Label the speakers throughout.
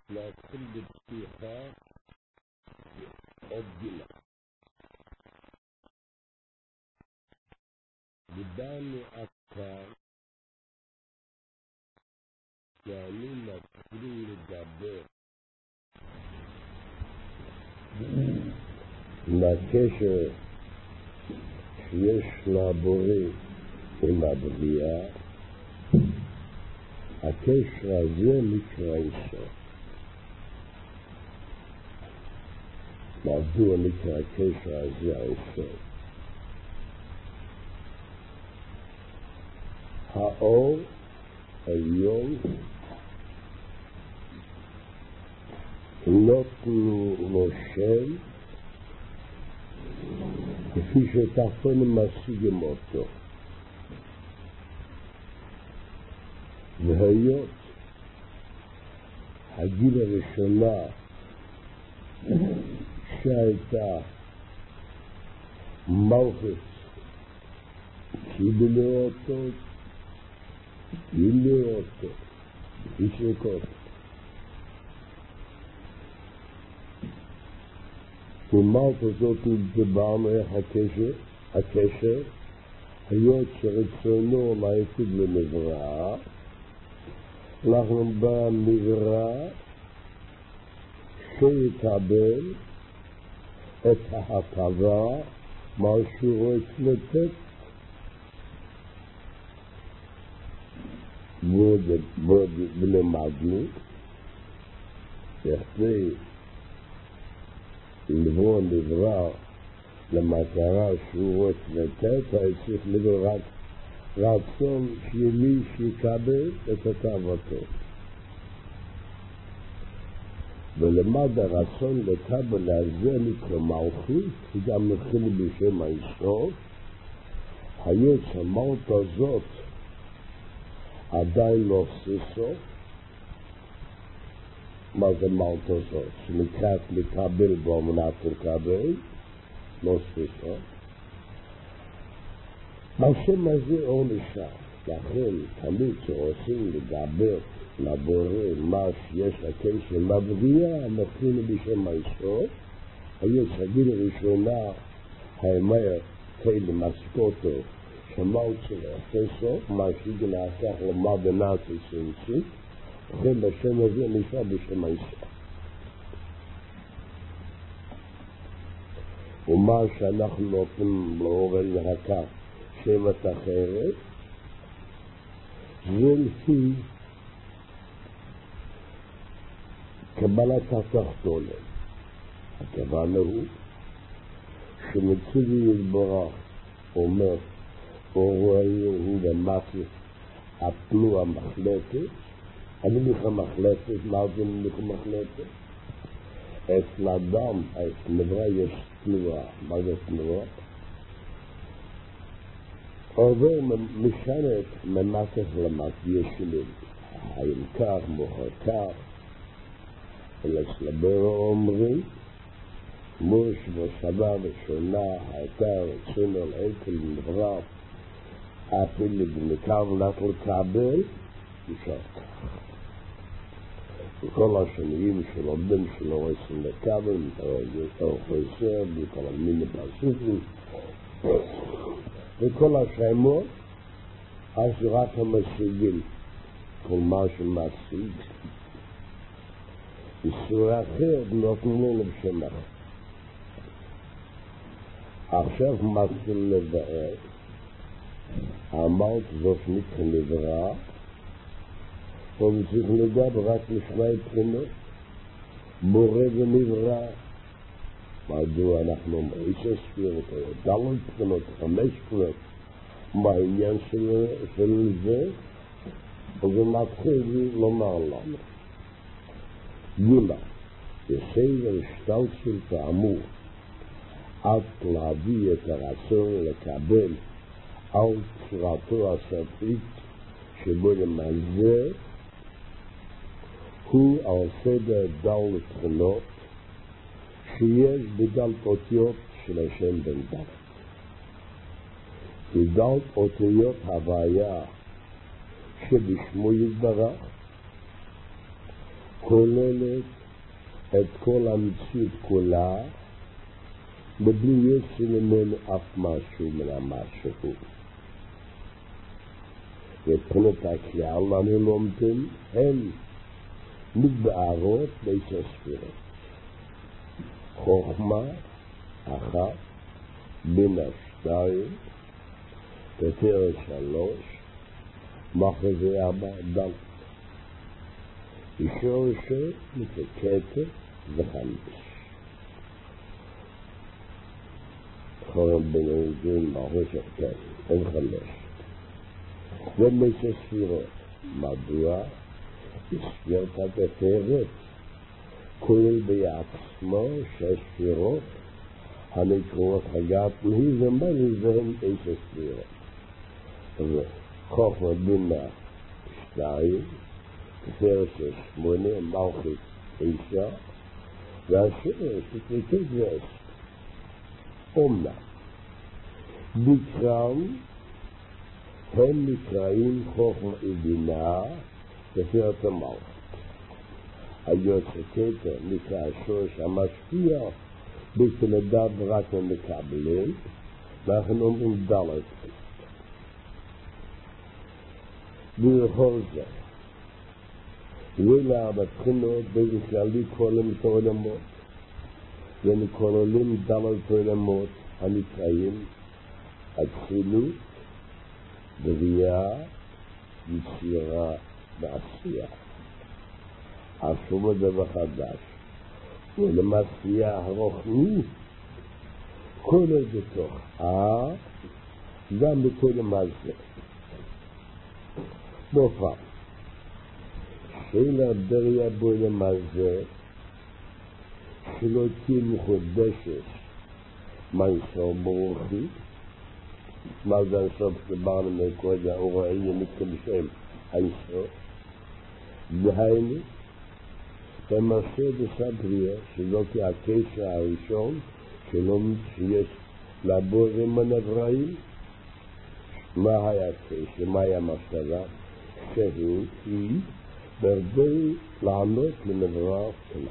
Speaker 1: להתחיל בפתיחה עוד גילה. דיברנו עד כאן שאני מתחיל לדבר לקשר שיש לבורא עם הבריאה. הקשר הזה נקרא יסוד. מדוע נקרא הקשר הזה היסוד? האור העליון נותנו לו שם כפי שתחתונים משיגים אותו. והיות הגיל הראשונה שהייתה מלכות קיבלו אותו, קיבלו אותו, ישרקות. ומלכות זאת דיברנו איך הקשר, היות שרצונו להיטיב לנברא, אנחנו בנברא שיקבל את ההטבה מה שהוא רוצה לתת ולמדנו בכדי לברוא נברא למטרה שהוא רוצה לתת, היה צריך לברוא רק רצון שמי שיקבל את הטבתו. ולמד הרצון לקבל הזה נקרא מלכות, שגם נכין בשם היסוד. היות שהמלכות הזאת עדיין לא ססו. מה זה מלכות הזאת? שנקראת לקבל בו מנת לקבל, לא ססו. השם הזה אור נשאר. לכן תמיד שרוצים לדבר לבורא מה שיש לקשר לבריאה, מתחילים בשם היסוד. היות שהגיל הראשונה האמר כאלה מסקותו שמעות של החסו, מה שהגיל האחר למד נאצי סנסי, לכן בשם הזה נשאר בשם היסוד. ומה שאנחנו נותנים לאור להקה שבט אחרת, זה לפי קבלת התחתונה. הכוונה הוא שמצווי יתברך אומר אוראי הוא למטה הפלו המחלטת. אני בכלל מחלטת, מה זה בכלל מחלטת? אצל אדם, אצל נברא יש תנועה. מה זה תנועה? עובר משנת ממתך למטה ישלים. היום כך, מוחר כך. ולסלברו אומרים, מוש ושבה ושונה הייתה רצינו על עקל נברא, אפילו בנקר לך לקבל, נשאר כך. וכל השניים של עובדים שלא רוצים לקבל, או חסר, וכל המיני פסוקים, וכל השמות, אז רק המשיגים, כל מה שמשיג, איסור אחר נותנים לו בשם אחר. עכשיו מתחיל לבאר, אמרת זאת נקרא נברא, וצריך לדבר רק לשני בחינות, בורא ונברא. מדוע אנחנו אומרים שספיר אותו, דלת בחינות, 5 בחינות, מה העניין של זה? וזה מתחיל לומר לנו. גילה, בסדר שטלט של כאמור, עד להביא את הרצון לקבל על בחירתו הספרית שבו למעשה הוא על סדר דל לבחינות שיש בדל אותיות של השם בן דל. בדל אותיות הוויה שבשמו יתברך כוללת את כל המציאות כולה, בלי יוצא ממנו אף משהו מן המשהו. מבחינת הכלל אנחנו לומדים, הם מתבארות בעשר ספירות. חוכמה אחת, בינה שתיים, תפארת שלוש, מחזה ארבע, דלת. שורש מתקתת וחמש. חורם בין היהודים מחושב כן, אין חמש. ומעשר ספירות. מדוע? ספירת התפארת כולל בעצמו שש ספירות הנקראות הגת מי ומלי והם עשר ספירות. חוכמה בינה שתיים, תפארת של שמונה, מלכות תשע, והשורש מתקתת ועשר. אומנם בקרם הם נקראים חוכמה ובינה תפארת המלכות. היוצא כתר נקרא השורש המשפיע בתולדה רק המקבלים, ואנחנו אומרים דלת. ולכל זה ואלה הבחינות בכללי כוללים את העולמות, וכוללים דלת עולמות הנקראים אצילות, בריאה, יצירה ועשייה. השום דבר חדש, ולמעשייה הרוחנית, כולל בתוך גם בכל המעשה. מופע, שאלה בריאה בו למעשה, שלא תהיה מחודשת, מייסור ברוכי, מה זה הסוף שדיברנו מקודם, הוראי מתקדשם היסוד. דהיינו, במעשה בסבריה, שלא כהקשר הראשון, שלא שיש לבוראים הנבראים, מה היה הקשר, מה היה המחשבה? שהיא ברדי לענות לנברא כלל.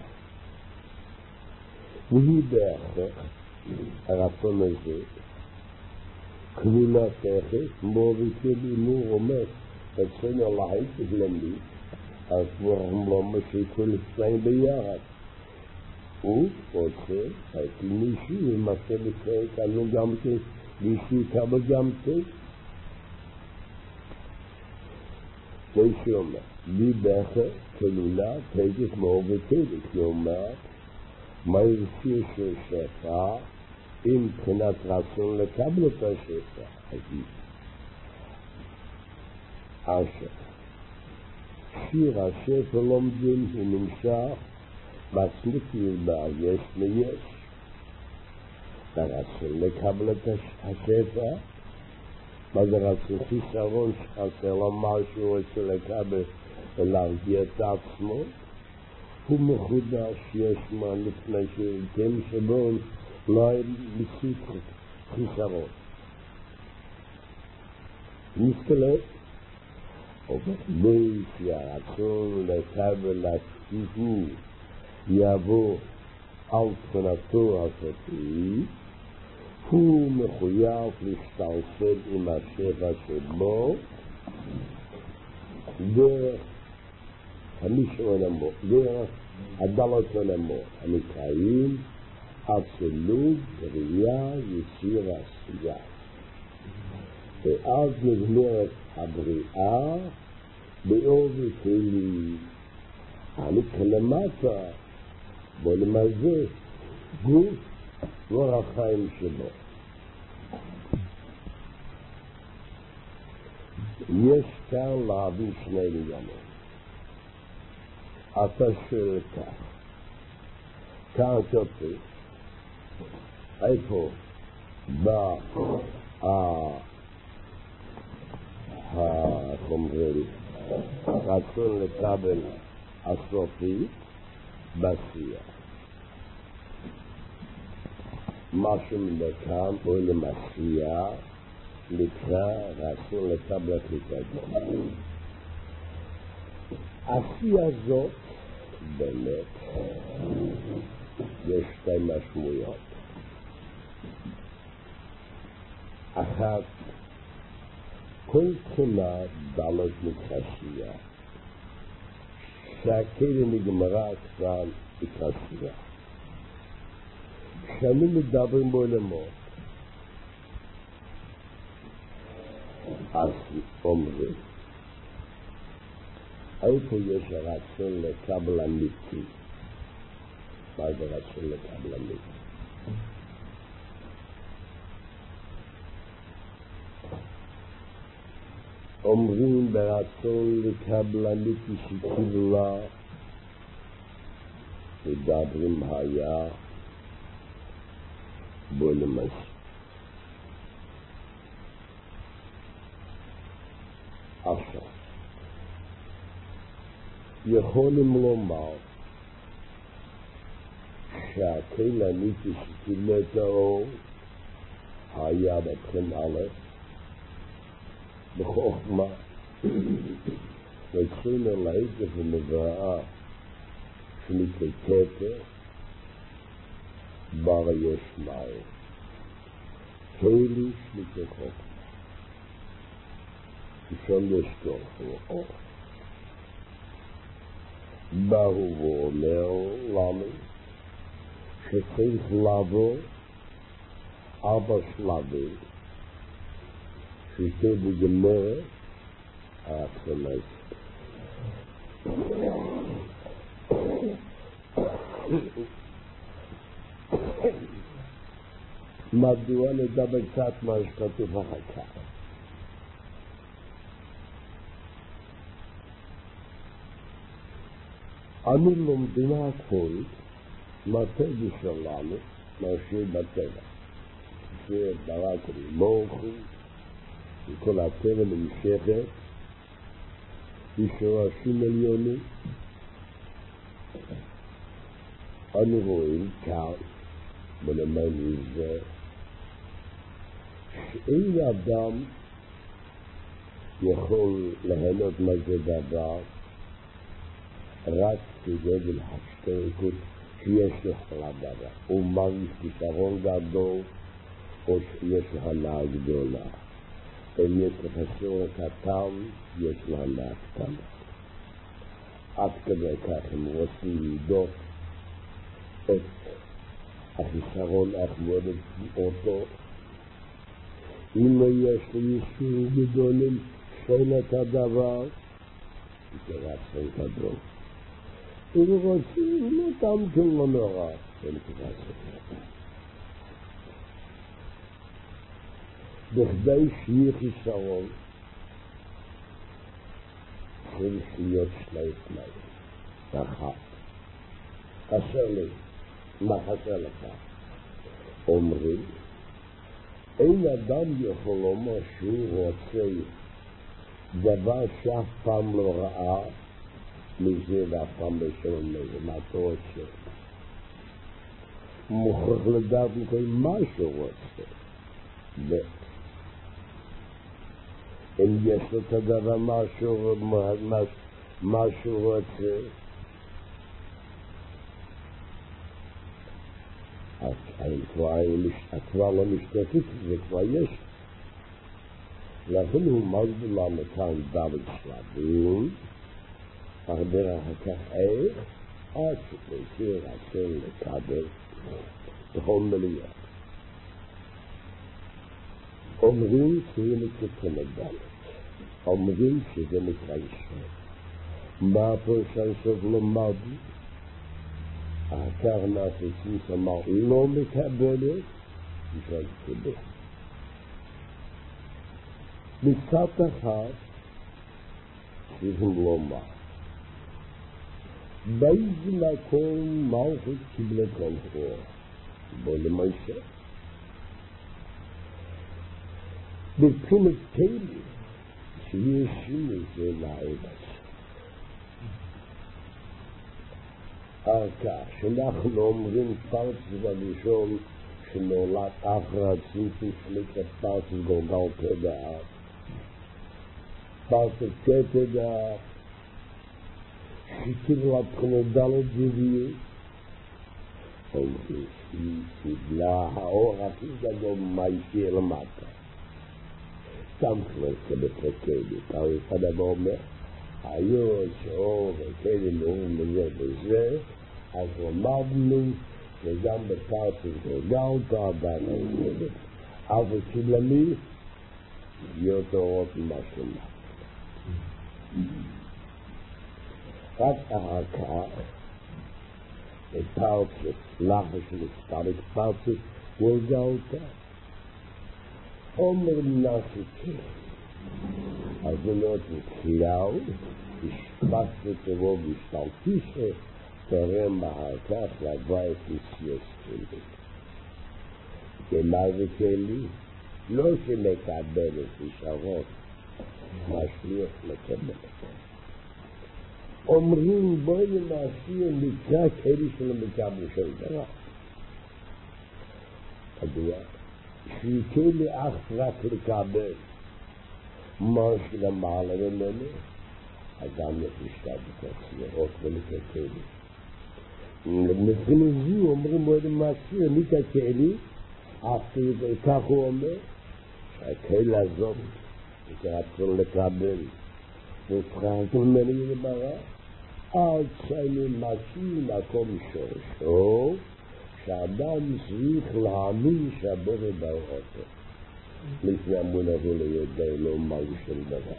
Speaker 1: והיא בהכרח, הרצון הזה, כלולה תכף, מוריתי לימור אומר, רצון אלוהי תגלמי, אז אנחנו לא משיקו לפני ביחד. הוא רוצה, הייתי מישהו, ומעשה לפני כאנו גם כן, מישהו כמה גם כן. זה שאומר, בי בכר, כלולה, תגף מוריתי, כלומר, מה ירציר של שפע, עם בחינת רצון לקבל את השפע, אגיד. אשר, שיר השפע לומדים הוא נמשך מצליחים בה יש מיש. הרצון לקבל את השפע, מה זה רצון חיסרון שחסר לו משהו רוצה לקבל ולהרגיע את עצמו, הוא מחודש יש מה לפני שכם שבו לא היה מציאות חיסרון. מסתלק, ובכדי שהרצון לקבל הציבור יבוא על תכונתו הסופית, הוא מחויב להסתלסל עם השפע שבו דרך חמישה עולמות, דרך הדלת עולמות הנקראים אצילות, בריאה, יצירה, עשייה. ואז נגמרת הבריאה באור וכלי הנקלמתה ולמעשה גוף ואורח חיים שלו. יש כאן להביא שני עניינים. אתה שואל כך, כאן כתוב, איפה בא רצון לקבל הסופי בשיח. משהו מכאן או למשיח נקרא רצון לקבל הקליטה. השיח הזאת באמת יש שתי משמעויות. אחת, כל תכונה דלת מתחשייה, שהכלא נגמרה כבר התחשייה. כשאנו מדברים בעולמות, אז אומרים, איפה יש הרצון לקבל אמיתי? מה זה רצון לקבל אמיתי? אומרים ברצון לקבל אמיתי שקיבלה, מדברים היה בעולמות. עכשיו, יכולים לומר שהכל אמיתי שקיבל את האור היה בתחום א' בחוכמה וצריכים להיפך ומבראה שמתקטר בר יש מים כלי שמתקטר חוכמה ושם יש תוך אור באו ואומר לנו שצריך לעבור 4 שלבים שכתוב בגמרא ה-15. מדוע נדבר קצת מה שכתוב אחר כך? אנו לומדים הכל מהטבע שלנו, מאשר בטבע. שברא ברוך הוא, וכל הטבע נמשכת, בשורשים עליונים. אנו רואים כאן, בנמל זה, שאין אדם יכול ליהנות מזה דבר, רק כדי להשתוקות שיש לך לדבר. הוא מרגיש כישרון גדול, או שיש לך הנאה גדולה. אם יש לך שיעור קטן, יש לך הנאה קטנה. עד כדי כך הם רוצים לבדוק את החיסרון, איך מודד אותו. אם לא יש לישועים גדולים שאין את הדבר, זה רצון גדול. אם רוצים אותם כמו נורא, זה רצון גדול. בכדי שיהיה חיסרון, צריך להיות שני תנאים. אחת, חסר לי, מה חסר לך? אומרים, אין אדם יכול לומר שהוא רוצה דבר שאף פעם לא ראה מזה ואף פעם לא שומע מזה, מה אתה רוצה? הוא מוכרח לדעת מה שהוא רוצה. אם יש לו את הדבר משהו רוצה, כבר לא משתתף, זה כבר יש. לכן הוא מסביר לנו כאן דוד שלבים, אך דרך כך איך, עד שתשאיר רצון לקבל בכל מליאה. אומרים כאילו כתומת דלת, אומרים שזה נקרא ישראל. מה הפרשן סוף למד? אחר נפצים שאמר לא מקבלת, ישראל קיבל. מצד אחד, צריכים לומר, באיזה מקום מלכות קיבלה כל חור? בוא למייסר. בבחינת כלי, שיש שינוי זה לארץ. אחר כך, שאנחנו אומרים פרצי בראשון, שנולד אחר הצינצים שנקרא פרצי גולגל תדעה. פרצי כתדעה, שקיבלה תכונות דלות גביות. אומרים, היא קיבלה האור הכי גדול מהישיר למטה. סתם כבר כבפרקדי, אבל אחד אבא אומר, היו שאור וכדי נאום וזה וזה, אז למדנו שגם בפרצות גרגלתא עדיין נאמת. אבל קיבלה לי להיות אורות ממה שלמה. רק אחר כך, בפרצות, לחש נסתרת פרצות גרגלתא. אומר נפשי, אז זה לא תכלל, השפטת טרור ושתלתישה, תרם אחר כך לבית מסיוס כלי. כמה זה כלי? לא שמקבל את ישרות, משליח לקבל. אומרים בואי נעשי מקרא כלי שלא מקבל שום דבר. מדוע? שיקל לי אך רק לקבל מה שלמעלה ממנו, אדם יחשב בתצליחות ולקקל לי. מבחינת זו אומרים בואי נעשי מקרא לי, אף כך הוא אומר, שהקהל הזאת, שרצון לקבל, וצריך ממנו ידברה, עד שאני משיא מקום שורשו, שאדם צריך להאמין שהבורא ברא אותו. לפני המונח לא יודע לא מהו של דבר.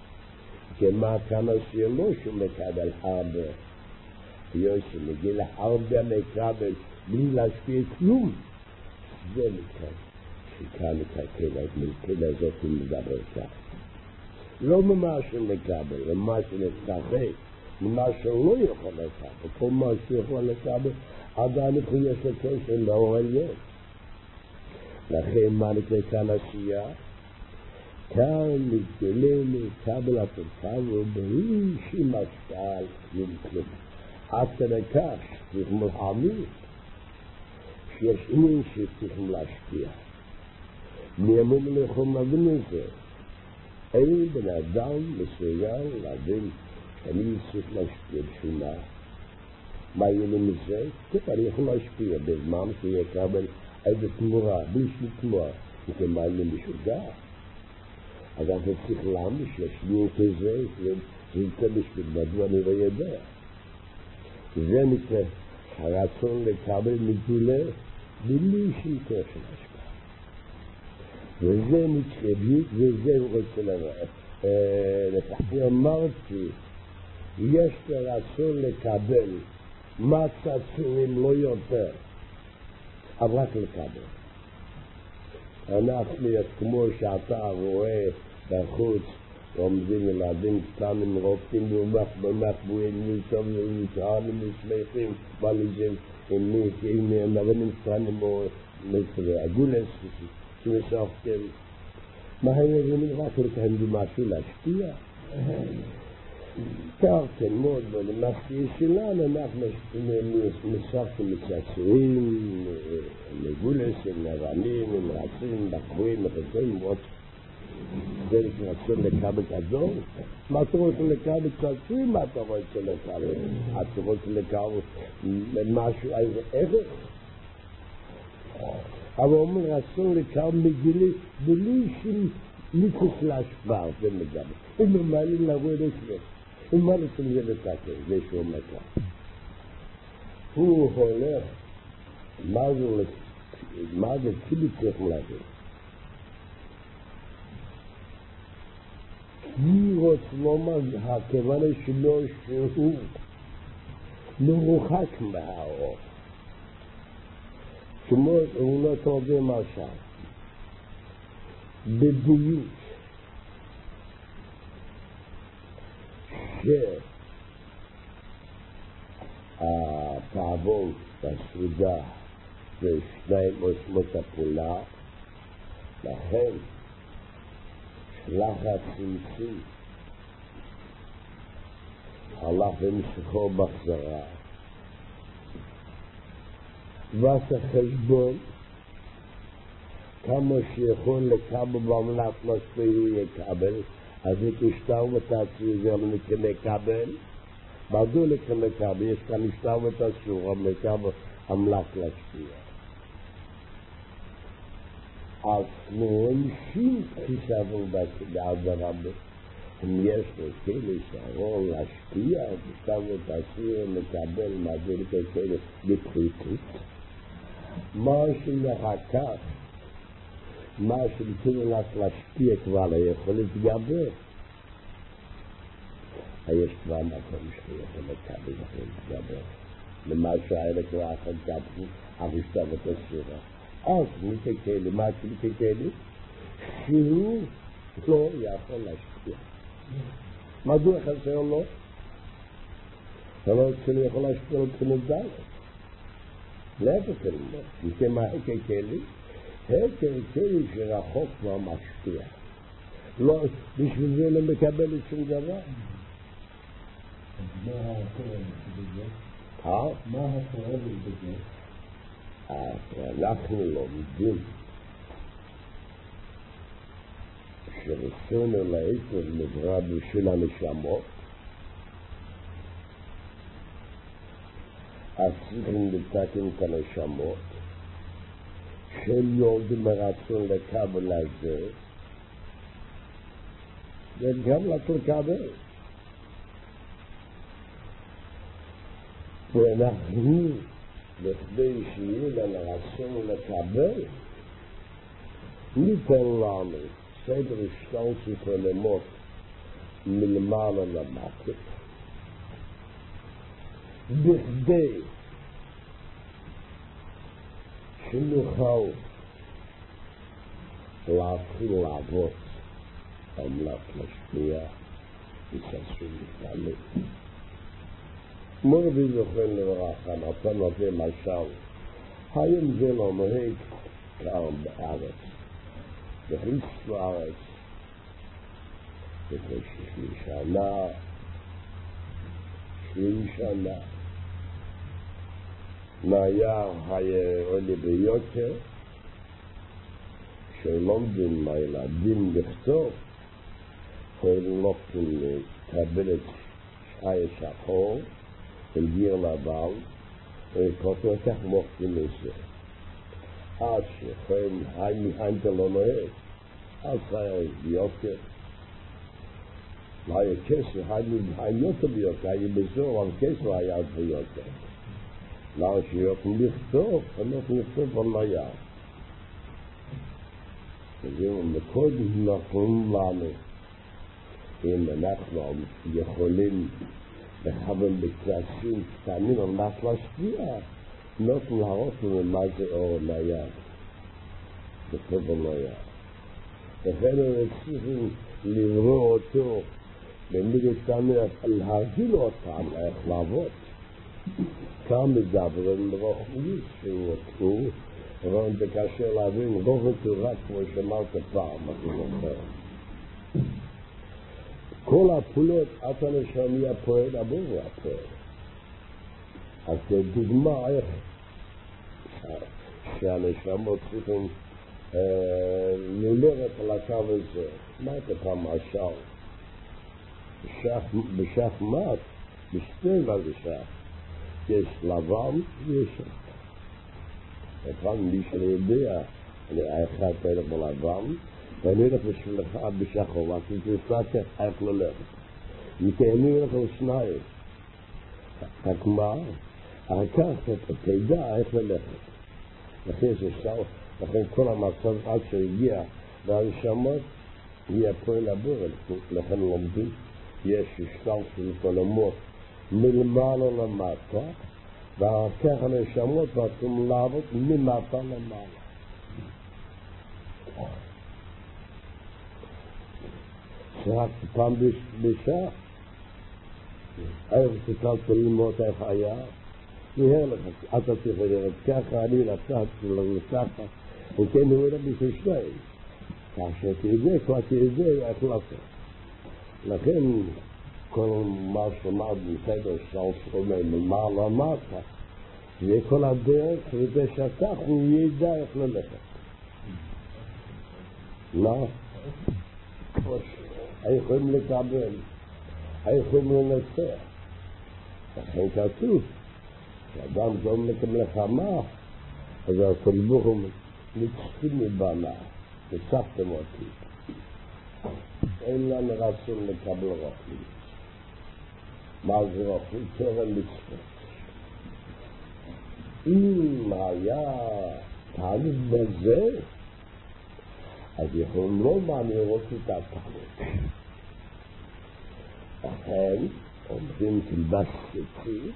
Speaker 1: כמה כמה שלא שמקבל הרבה, יוסי מגיע הרבה מקבל בלי להשפיע כלום. זה נקרא, שכאן נקרא מלכד הזאת ומדבר כך. לא ממה שמקבל, ממה שנצטרך, ממה שלא יכול לקבל, כל מה שיכול לקבל, עדיין יש לו קשר לאור עליון. לכן מה נקרא כאן עשייה? כאן מתגלה מקבל התוצאה ובלי שמשקע על כלום. עד כדי כך שצריכים להאמין שיש עניין שצריכים להשפיע. מי אמורים יכולים להבין את זה? אין בן אדם מסוים להבין שאני צריך להשפיע בשבילה. מה יהיה לי מזה? טוב, אני יכול להשפיע בזמן שיקבל איזה תמורה, בלי שום תמורה, וכן מה יהיה משוגע. אז אני צריך להאמין שיש לי כזה, זה יצא בשביל מדוע אני לא יודע. זה נקרא הרצון לקבל מגולה בלי שום כוח של השפעה. וזה נקרא, וזה רוצה לפחד. אמרתי, יש לרצון לקבל מה צצורים לא יותר, אבל רק לקבל. אנחנו, כמו שאתה רואה בחוץ, עומדים ילדים קטנים, רופאים במחבואים, נטרנים, משמחים, בליג'ים, עם נרנים קטנים או הגולס, שמשחקים. מה הם מבינים? רק לקיים משהו להשפיע. כך תלמוד ולמחשיא שלנו, אנחנו משחקים מצעצועים, לגולס, עם נרנים, עם רצים, בחורים, מחזים, עוד. זה רצון לקבל גדול. מה אתה רוצה לקבל צעצועים? מה אתה רוצה לקבל? אתה רוצה לקבל משהו, איזה ערך? אבל אומר רצון לקבל מגילי בלי שום ניכוס להשפעה ומגבל. אם ממעלים לבוא לשלם. אם מה רוצים זה לתקן? זה שהוא מקל. הוא הולך, מה זה צילי צריך להגיד? היא רוצה לומר, הכוונה שלו שהוא מרוחק מהאור. כמו הוא לא תורגם עכשיו. בדיוק שהתאבון והסעודה ושניים עוצמות הפעולה, לכן שלח הצמצי הלך ומשכו בחזרה ועשה חשבון כמה שיכול לקבל במנת מספיק הוא יקבל, אז נקשתר ותעשי זה אבל נקבל מדוע לקבל? יש כאן משטר ותסור, המקבל המלאך להשפיע. אז נאנשים חישבו בעד הרבה. אם יש לכאלה שערון להשפיע, משטר ותסור, מקבל מדוע לכאלה בפריטות. מה שמחכה, מה שמתאים לך להשפיע כבר ליכול להתגבר. יש כבר מקום שיכול להתגבר. למה שהאלה כבר אחת גברו, הרשתה ותסורה. אז מתקלי, מה שמתקלי? שהוא לא יכול להשפיע. מדוע חסר לו? אבל כשאני יכול להשפיע לו כנדל. להפך כנדל. מכן מה הכלי? הכלי שרחוק כבר משפיע. לא, בשביל זה לא מקבל שום דבר.
Speaker 2: מה התועלת בזה? מה התועלת בזה?
Speaker 1: אנחנו לומדים שרצון אלוהינו נברא בשביל הנשמות, אז צריכים לתקן את הנשמות שהם יורדים מרצון לקבל הזה וגם לקבל. ואנחנו לכדי שיהיה לנו רצון לקבל, ניתן לנו סדר השתלשלות עולמות מלמעלה למטה, בכדי שנוכל להתחיל לעבוד על מנת להשפיע וששום להתעלה. מורבי זוכר לברכה, נתן לזה משל, היום זה לא נוהג כאן בארץ, בחוץ לארץ, לפני 70 שנה, נהיה עולה ביותר, שלומדים מהילדים לכתוב, יכולים לוקחים לקבל את שי שחור, של גיר לבן, וכותו כך מוכתים לזה. עד שכם היינתה לא נוהג, אז היה ביוקר. היה כסף, היינתה ביוקר, היה בזור, אבל כסף היה ביוקר. לא שיוכלו לכתוב, הם יכולים לכתוב על נהיה. וזהו, מקודם נכון לנו, אם אנחנו יכולים לכוון בקלאסים קטנים על מנת להשפיע, נותן להראות לנו מה זה אור נייד, בכתוב נייד. לכן הם צריכים לברוא אותו, במידת כאן להרגיל אותם איך לעבוד. כאן מדברים ברוחנית שהוא אבל בקשר להבין רוב התורה כמו שאמרת פעם, אני זוכר. כל הפעולות, אתה נשמע הפועל, עבור הפועל. אז כדוגמה איך שהנשמות צריכים ללכת על הקו הזה. מה אתה פעם משל? בשחמט, בשטבע בשח, יש לבן ויש שחמט. וכאן מי שיודע, האחד תלך בלבן, ואני הולך בשבילך בשחור, כי תסתכל איך ללכת. מכן אני הולך על שניים. רק מה? אחר כך אתה תדע איך ללכת. לכן כל המצב עד שהגיע והנשמות, יהיה פועל הבורל. לכן לומדים, יש השתלשלות עולמות מלמעלה למטה, ואחר כך הנשמות מתחילים לעבוד ממטה למעלה. שרק פעם בשעה, איך שתלת ללמוד איך היה, נראה לך, אתה צריך לראות ככה, אני נתתי לנו ככה, וכן הוא הולך בשביל שניים. כאשר תדע, כבר תדע איך לעשות. לכן, כל מה שמד בסדר שלשום ממעלה למטה, יהיה כל הדרך, כדי שכך הוא ידע איך ללכת. לא? היכולים לקבל, היכולים לנצח, לכן כתוב, כשאדם זום מלחמה, אז הקדוש ברוך הוא נצחים מבנה, ניצחתם אותי. אין לנו רצון לקבל רוחניות. מה זה רוחניות? תורה מצוות. אם היה תהליך בזה, אז יכולים לומר אני רוצה את התהליך. לכן אומרים כלבש שצית,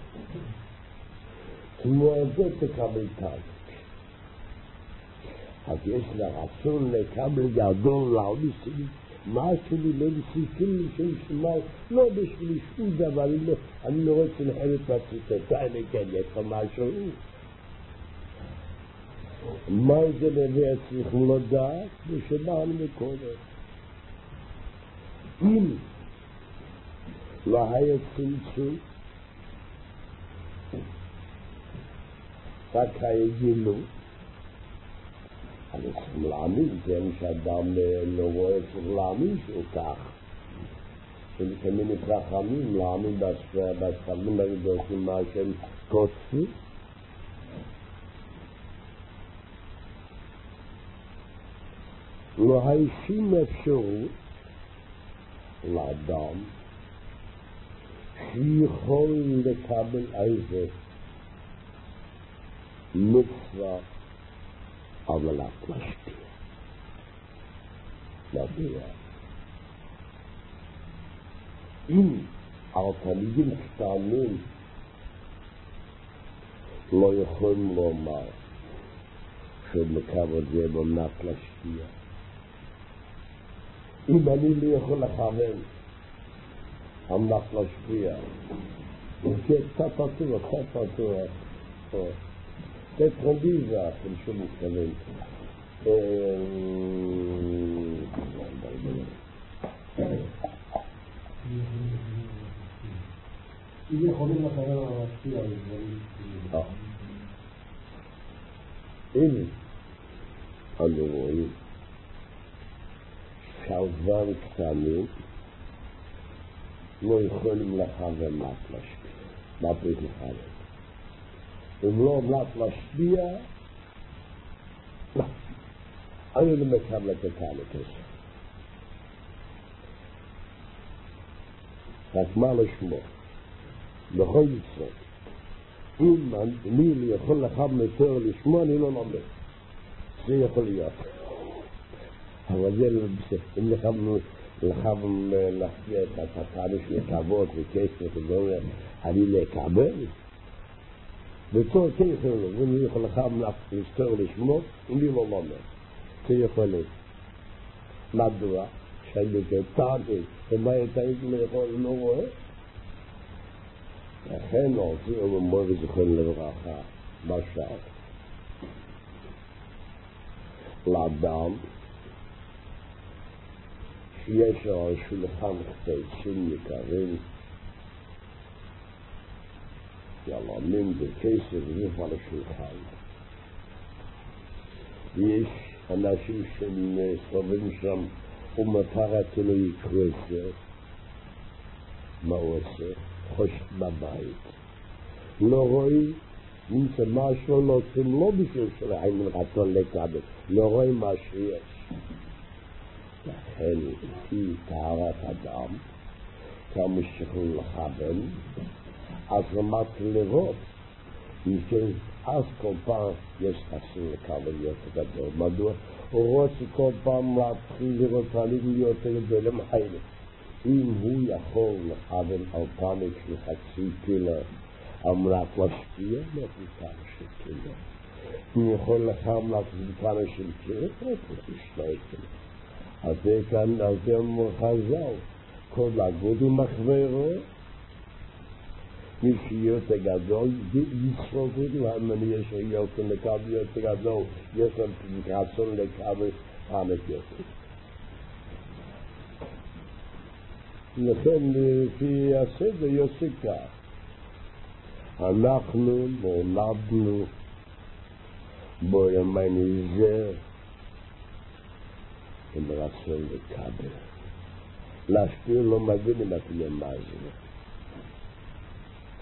Speaker 1: כמו זה תקבל תהליך. אז יש לה רצון לקבל גדול לעודי משהו לי לא לסיכים לי של שמיים, לא בשביל שום דבר, אני לא רוצה לחלט מהציטותה, אני כן, יש לך משהו. מה זה לביא צריכים לדעת? ושמענו מקודם. אם לא היה צמצום, רק היה גילוי, אני צריך להאמין, זה מה שאדם לא רואה, צריך להאמין שהוא כך. ולפעמים נקרא חמים, להאמין בספרים הקדושים מה שהם כותבים. לא היה שום אפשרות לאדם שיכול לקבל איזה מצווה אבל את משפיע. מדוע? אם התלמידים קטנים לא יכולים לומר שמקבל זה במנת להשפיע, אם אני לא יכול לכוון המנת להשפיע, וכי קצת פתוח, זה טרנדיזה, אתם שום מתכוון.
Speaker 2: אם יכולים לכוון על להשפיע על דברים.
Speaker 1: אם אנו רואים שעזר קטנים לא יכולים לכוון להשפיע. מה צריך לכוון? אם לא אומרת להשפיע, אני לא מקבל את התהליך הזה. רק מה לשמור? בכל מצוות. אם אני לא יכול לכוון יותר לשמוע, אני לא לומד. זה יכול להיות. אבל זה לא בסדר. אם לכוון להשפיע את התהליך לכבוד וכסף ודבר, אני לקבל. בתור כיכול, אם אני יכול לכם להסתור לשמור, אם אני לא לומד. זה יכול להיות. מדוע? שאני כתעתי, ומה יתאית לאכול לא רואה? לכן עושים ומור וזכון לברכה, בשעה. לאדם, שיש על שולחן חפצים יקרים, יעלמים בכסף ריף על השולחן. יש אנשים שמסתובבים שם ומטרת לא יקרו את זה. מה הוא עושה? חושך בבית. לא רואים, נמצא משהו לא עושים, לא בשביל שלהם רצון לקבל, לא רואים מה שיש. לכן היא טהרת אדם, כמה שיכול לכוון, אז למד לראות, מכן אז כל פעם יש חסר לקבל יותר גדול. מדוע? הוא רוצה כל פעם להתחיל לראות תהליך יותר גדול למחייבת. אם הוא יכול לכוון על פניק של חצי קילו, אמרת להשפיע, לא תקרה של קילו. הוא יכול לכוון לתקרה של קילו, לא תקרה קילו. אז זה כאן, אז זה חז"ל, כל הגוד הוא מחברו, מי שיותר גדול, יצחוק אותו, אם יש יותר לקבל יותר גדול, יש רצון לקבל פניק יותר. לכן לפי הסדר יוצא כך, אנחנו נולדנו בימי זה עם רצון לקבל. להשפיע לא מבין אם אתם מה זה.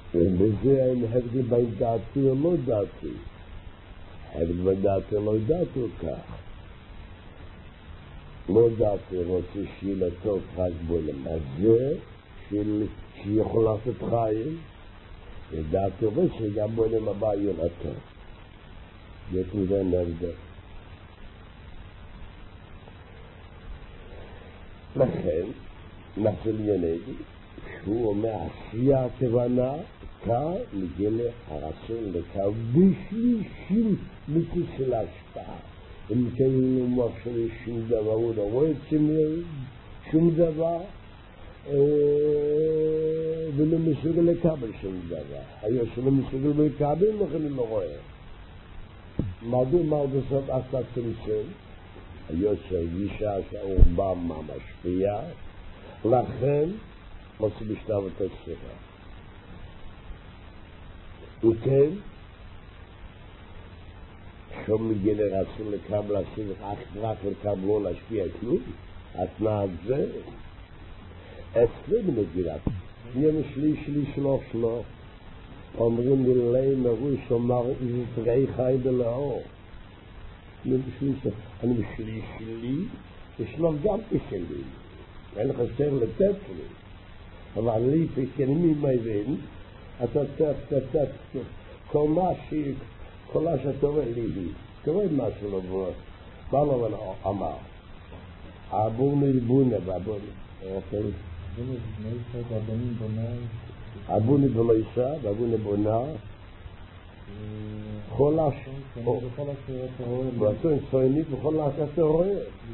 Speaker 1: ובזה אין הבדל בין דעתי או לא דעתי. הבדל בין דעתי או לא דעתי הוא כך. לא דעתי רוצה שיהיה לטוב רק בולם. אז זה שיכול לעשות חיים, ודעתי רוצה שגם בולם הבא יהיה לטוב. יש מזה נבדל. לכן, נחזל ילדי, שהוא אומר, עשייה הכוונה, כאן מגלה הרצון לכאן, בשלישים מיתי של ההשפעה. אם כן הוא אומר שלי שום דבר, הוא לא רואה שום דבר, ולא מסוגל לקבל שום דבר. היה שלא מסוגל לקבל, לכן לא רואה. מדוע מרדסות עשה צמצם? היה שהגישה שהאורבם המשפיע, לכן עושה בשלב את הספירה. וכן, שום מגיע לרצון לקבל הספירה, אך רק לקבל לא להשפיע כלום, התנאה זה, אצלי במגילת, יום שלי שלו, אומרים לי מרוי שאומר, איזה תראי חי בלאור. אני בשלי, ישלום גם כשלי. אין לך שתר לתת לי. אבל לי פקנים מבין, אתה כל מה שאתה רואה לי, תראה משהו לבוא. מה לא אמר? אבוני בונה, אבוני בלויסה, ואבוני בונה, חולש, רצון צוינית וכל שאתה רואה.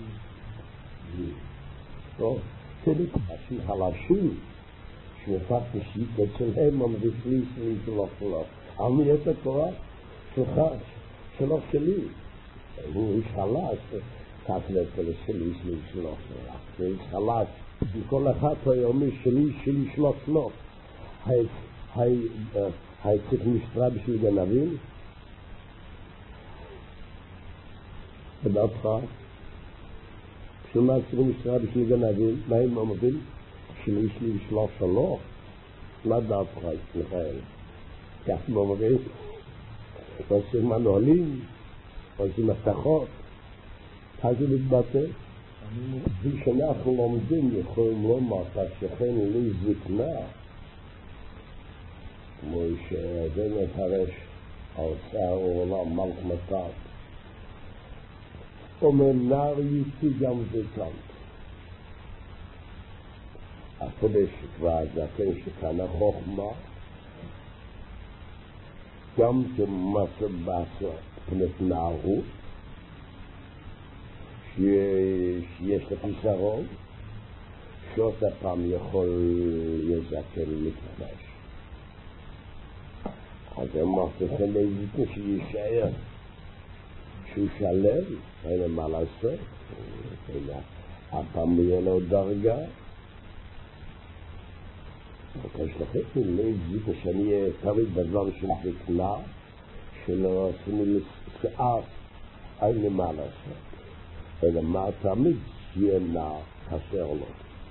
Speaker 1: צדיק, אנשים חלשים, שמפת נשית אצלהם עומדים שלי שלו. אבל מי את הכוח? שלו שלי. הוא איש חלש, תפלה כל שלי שלו. זה איש חלש. כל אחד היומי שלי שלו. היי צריך משטרה בשביל גנבים? בדעתך? בשביל מה צריך משטרה בשביל גנבים? מה הם אומרים? שלי שלו? מה דעתך, מיכאל? כך הם אומרים? עושים מנהלים? עושים הבטחות? אז זה מתבטא? כשאנחנו לומדים יכולים לומר שכן לי זקנה, כמו שזה מפרש האוצר העולם מלך מתת, אומר נער איתי גם זקן. הפודש כבר זקן שכאן החוכמה, גם כמסע בעצה פנת נערות, שיש לחיסרון, שעוד הפעם יכול לזקן מתחדש. אז אמרתי חלי זקן שישאר, שהוא שלם, אין לו מה לעשות, הפעם יהיה לו דרגה. יש לכם לי זקן שאני אהיה תמיד בזמן של זקנה, שלא עשינו לסער, אין לו מה לעשות. אלא מה תמיד יהיה נער חסר לו.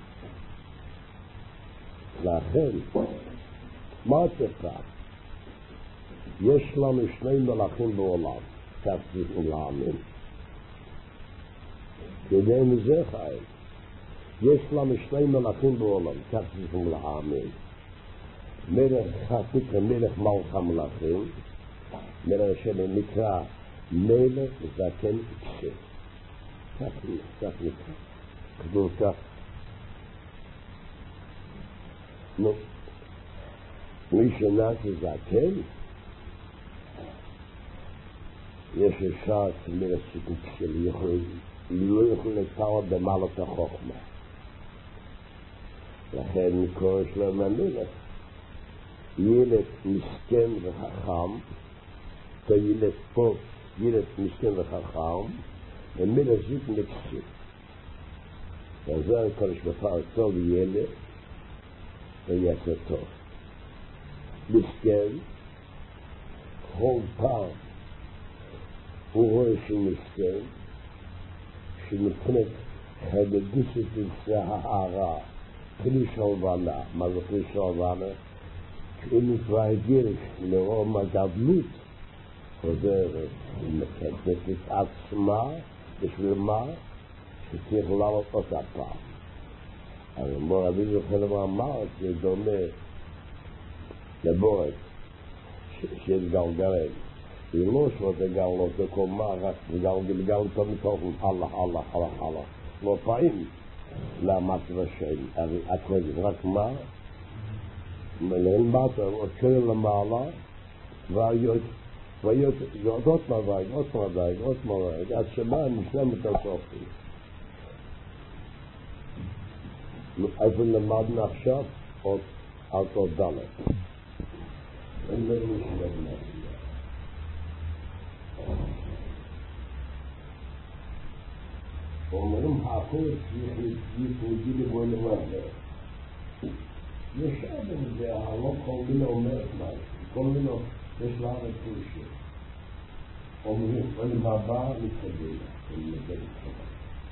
Speaker 1: לכן, מה תפעל? יש לנו שני מלאכים בעולם, כך צריכים להאמין. כדי מזה חי. יש לנו שני מלאכים בעולם, כך צריכים להאמין. מלך חתיק ומלך מלך המלאכים, מלך שנקרא מלך זקן אישה. כך נקרא. כתוב כך. מי שנעשה זקן, יש אפשר כמלך זקן שלי, לא יכול לתאר במעלת החוכמה. לכן קורא שלהם המלך. ילד מסכן וחכם, ילד פה, ילד מסכן וחכם, ומלך זקן לכסף. וזה הקודש בפער טוב ילד, ויעשה טוב. מסכן, כל פעם, הוא רואה שמסכן, שמבחינת חדגיסת את ההערה, כלי שלבנה. מה זה כלי שלבנה? אם כבר הגיש לרום הגדלות, חוזרת, מחדשת את עצמה, בשביל מה? שצריך לעלות אותה פעם. אבל מור רבי יוחנן אמר שדומה לבורג של גלגלים. היא לא שעושה גלות בקומה, רק גלגל אותו מתוך הלאה. לא פעמים למטרה של הקודם, רק מה? למטה, עוד שואל למעלה, ועוד מדייג, עד שמה נשלמת הסופי. איפה למדנו עכשיו? עוד דלת. אין לנו שלמה. אומרים החוץ יפודי לבוא למעלה. יש אדם זה, לא כל מיני אומרת משהו, כל מיני יש לה רפושה. אומרים, אני בבא מתקבל, אני מבין מתקבל.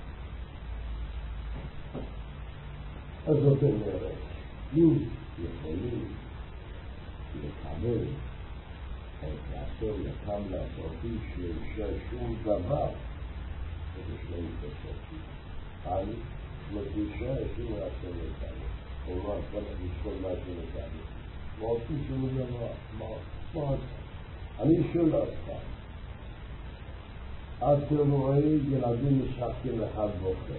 Speaker 1: אז זאת אומרת, אם יכולים לקבל את לעשות לקבל הסופי של שום דבר, זה שלום בסופי. אני מרגישה שום רצון לקבל. או לא, עכשיו לשקול משהו לקבל. מה עושים שום דבר? מה עושים? אני שואל אותך. אתם רואים ילדים משחקים אחד בוחר.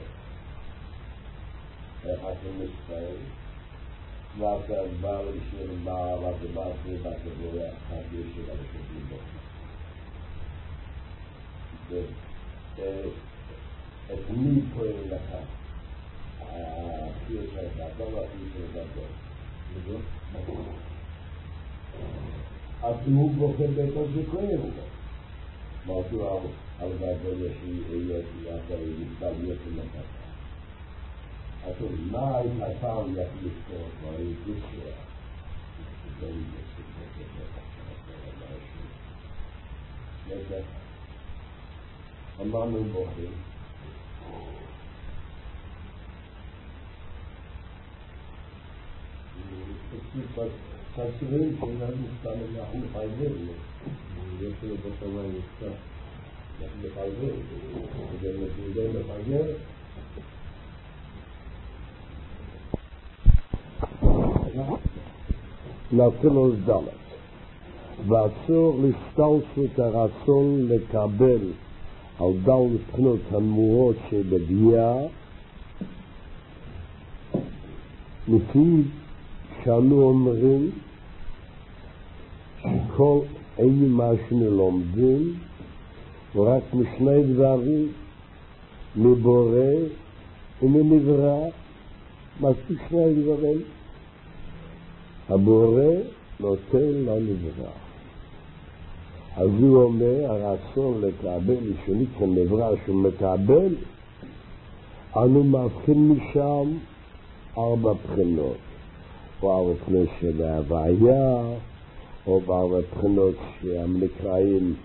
Speaker 1: איך אתם מספרים? ואתה בא לשאול מה, ואתה בא רואה אחד ישאל על השבים בוחר. את מי פועל לך? החיוס הגדול, החיוס הגדול. הוא בוחר ביתו שכהן לו. מרצו על גדול אתה יתבל יתל לקטה. אז מה היית פעם יחליף פה? מה היית לצוע? זה יתל. אמרנו בוחר. תקציבים שאיננו סתם אנחנו מחייבים. יש לנו בשמה נפצע. אנחנו מחייבים. כדי מחייב. נתנו דלת. ואסור להסתלסות הרצון לקבל על דל מבחינות הנמורות שבביאה לפי שאנו אומרים שכל אין מה שנלומדים ורק משני דברים מבורא ומנברא מספיק שני דברים הבורא נותן לנברא אז הוא אומר הרצון לקבל לשונית כנברא שהוא מקבל אנו מבחין משם 4 בחינות או 4 בחינות של ההוויה או 4 בחינות שהמקראים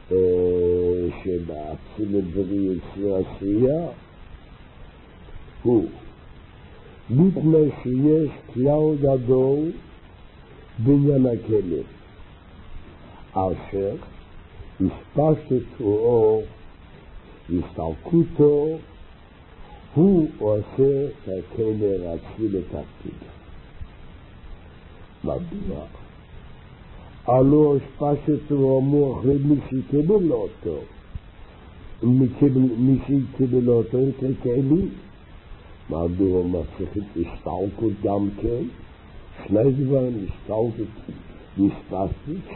Speaker 1: שבאצילות בריא יציר עשייה הוא מפני שיש כלל גדול בעניין הכלים אשר הספשטותו הסתלקותו הוא עושה את הכלי רצי לתפקיד מדוע הלא הספשטותו המוח למי שיקבל אותו מי שיקבל אותו את הכלי מדוע מצליחית הסתלקות גם כן שני דברים הסתלקות והספשטות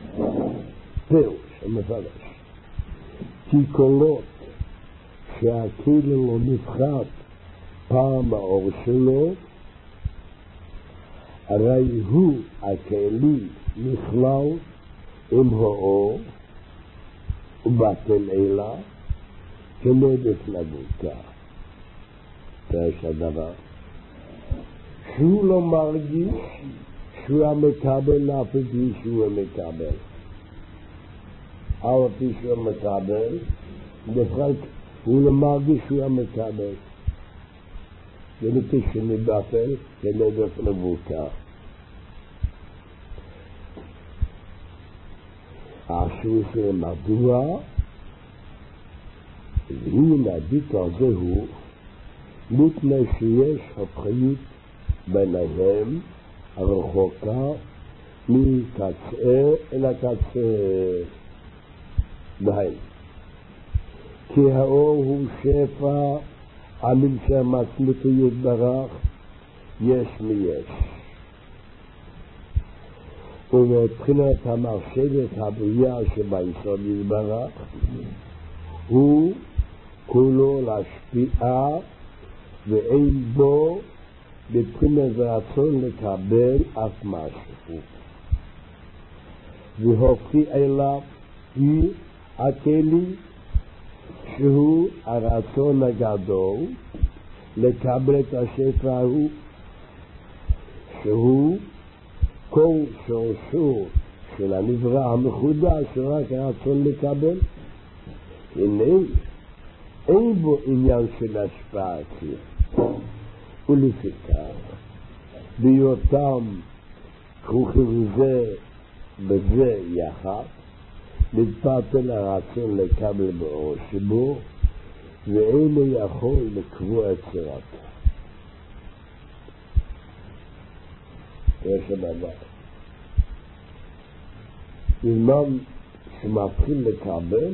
Speaker 1: פירוש המפרש כי קולות שהכלי לא נפחת פעם האור שלו הרי הוא הכלי נכלל עם האור ובטל אלה כנגד לבותה זה יש הדבר שהוא לא מרגיש שהוא המקבל אף פי שהוא המקבל אף פי שהוא המקבל בפרט הוא לא מרגיש שהוא המקבל ולפי שנבטל כנגד לבותה השאלה של מדוע, והנה הביטוי הזה הוא מפני שיש הפריות ביניהם הרחוקה מקצה אל הקצה. בהן כי האור הוא שפע הנמצא מעצמתו יתברך יש מיש, ומבחינת המחשבת הבריאה שביסוד יתברך הוא כולו להשפיע ואין בו מבחינת רצון לקבל אף משהו, והופכי אליו היא הכלי שהוא הרצון הגדול לקבל את השפע ההוא, שהוא כל שורשו של הנברא המחודש רק הרצון לקבל. הנה אין בו עניין של השפעה, ולפיכך בהיותם כרוכים זה בזה יחד מתפתל הרצון לקבל באור שבו, ואינו יכול לקבוע את צורתו. יש הבא בזמן שמתחיל לקבל,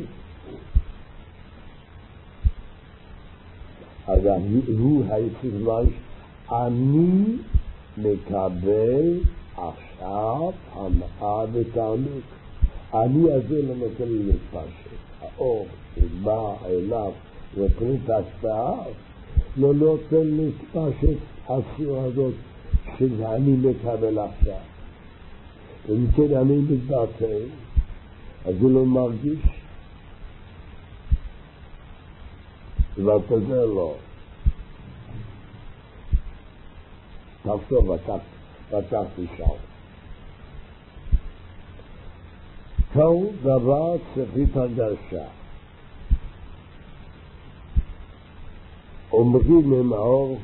Speaker 1: אז הוא היציב ממש, אני מקבל עכשיו הנאה ותענוג. אני הזה לא נותן לי להתפשט. האור שבא אליו ונותן את ההשפעה, לא נותן להתפשט הצורה הזאת שאני מקבל עכשיו. ומכן אני מתבטא, אז הוא לא מרגיש. ואתה זה לא. תחשוב, פתחתי שם. כל דבר צריך הרגשה. אומרים עם האור,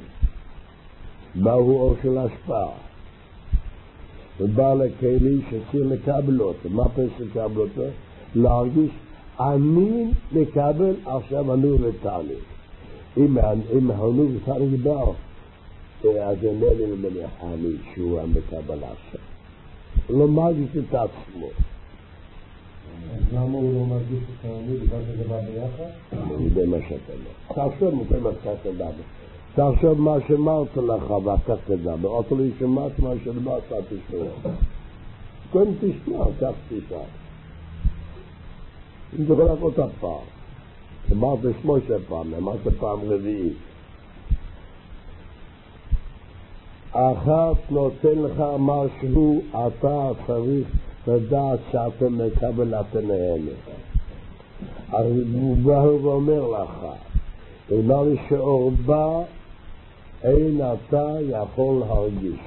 Speaker 1: מהו אור של השפעה. ובא לכלי שצריך לקבל אותו. מה פס לקבל אותו? להרגיש, אני מקבל עכשיו הנוג ותענוג. אם הנוג ותענוג בא, אז אינני למניח אני שהוא המקבל עכשיו. לא מרגיש את עצמו.
Speaker 2: אז למה הוא לא מרגיש את הענוג? בגלל שזה בא ביחד?
Speaker 1: אני יודע מה שאתה אומר. תחשוב מתי מה שאתה תדבר. תחשוב מה שאמרת לך ואתה תדבר. אותו לי שמעת מה שדבר אתה תשמע. קודם תשמע, כך תשמע. אם זה יכול לקרות את פעם. אמרת שמושה פעם, אמרת פעם רביעית. אחת נותן לך משהו, אתה צריך לדעת שאתה מקבל את הנהנה. אז הוא בא ואומר לך, אמר לי שאור בא, אין אתה יכול להרגיש.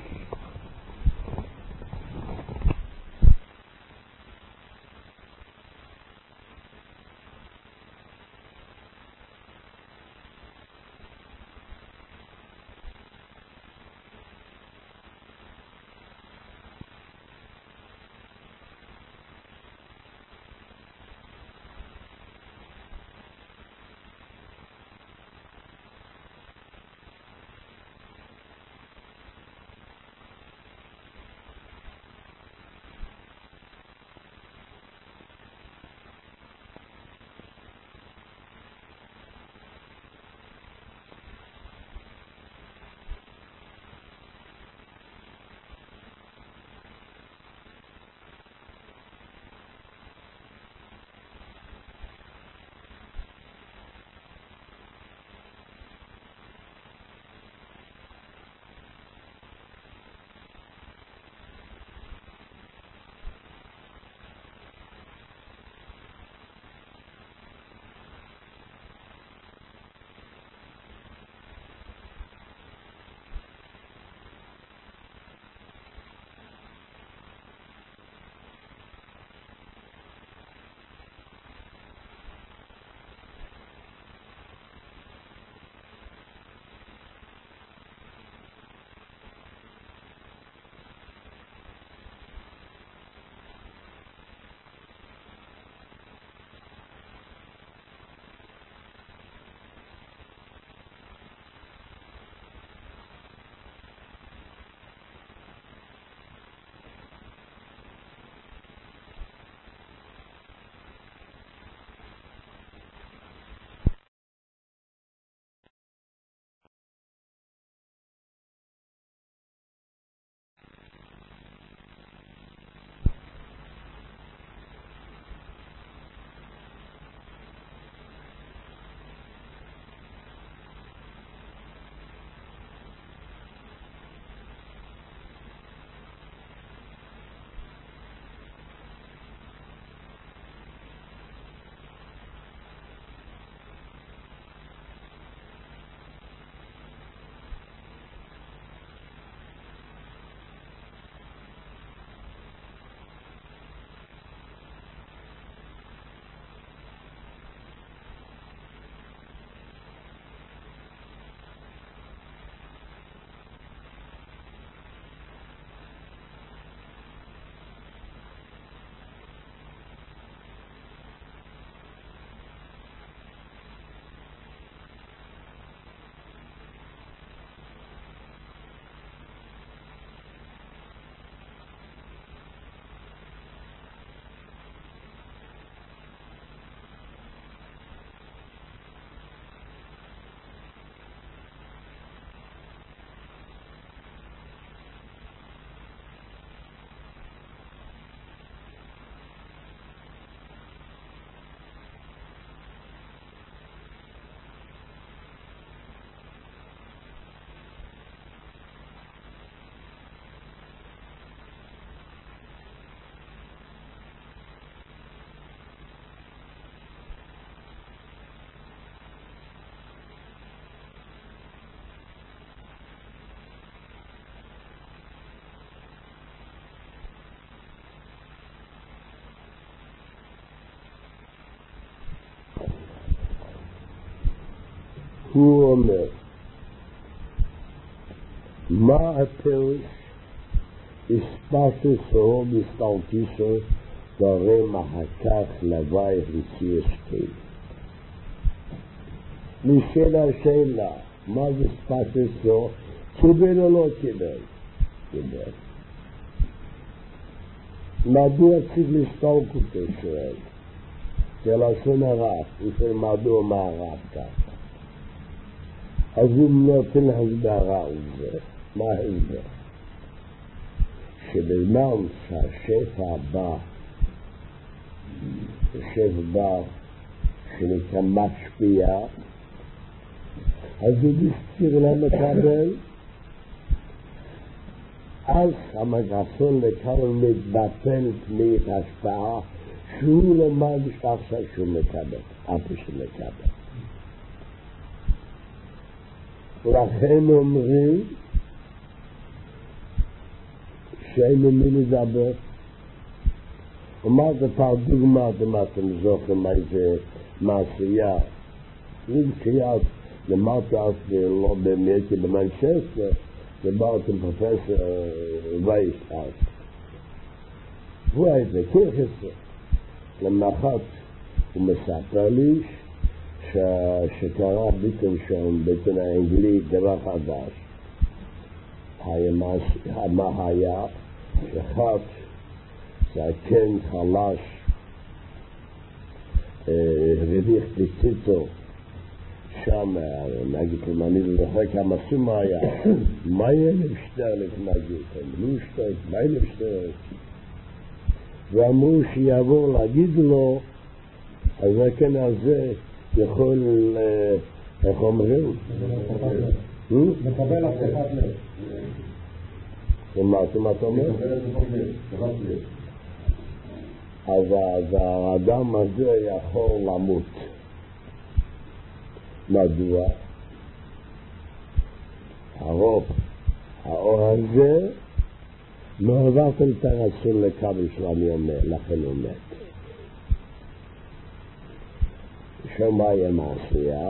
Speaker 1: הוא אומר, מה הפירוש הספססו מסתלקיסו דורם אחר כך לוואי רציאס כן. נשאלה השאלה, מה זה הספססו? קיבל או לא קיבל? קיבל. מדוע צריך לסתלק אותו, שואל? זה לשון הרב, הוא שואל מדוע מה הרב ככה. אז הוא נותן הסברה על זה. מה ההסבר? שבזמן שהשפע בא, שנקרא משפיע, אז הוא מסתיר למקבל, אז המגרסון לקבל מתבטל פנית השפעה, שהוא לא מרגיש עכשיו שהוא מקבל, אף שהוא מקבל. לכן אומרים שאין למי לדבר. אמרת פעם דוגמה, אם אתם זוכרים איזה מעשייה. כשהייתי למדתי אז לא באמת במנצ'סטר, דיברתי עם פרופסור וייס אז. הוא היה בקירחסטר. למחרת הוא מספר לי שקרה ביטון שם, ביטון האנגלי, דבר חדש. מה היה? שאחד זקן חלש רביך בציצו שם, נגיד אם אני זוכר כמה סום היה, מה ילב שטרלק נגיד? אמרו שטרלק, מה ילב שטרלק? ואמרו שיעבור להגיד לו, הזקן הזה יכול, איך אומרים?
Speaker 2: מקבל הבטחת לב.
Speaker 1: מה אתה אומר? אז האדם הזה יכול למות. מדוע? האור הזה לא עברתם את הרצון לקבל שלמי אומר, לכן הוא מת. שמה היה מעשייה?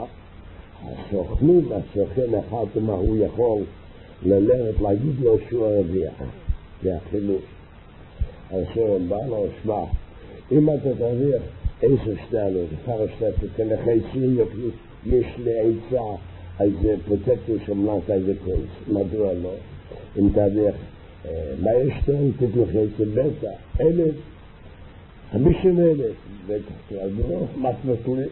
Speaker 1: הסוכן אחד מה הוא יכול ללכת להגיד לו שהוא הרוויח. זה החילוש. הסוכן בא לו, שמע, אם אתה תרוויח 10 שטרלינג, אחר שטרלינג, תתן לך 20 יש לי עצה, אז פרוטקטור שמלנת איזה קורס. מדוע לא? אם תרוויח 100 שטרלינג, תתן לך עצה בטח, 1,000, 50,000, בטח, אז לא, מתמסלים.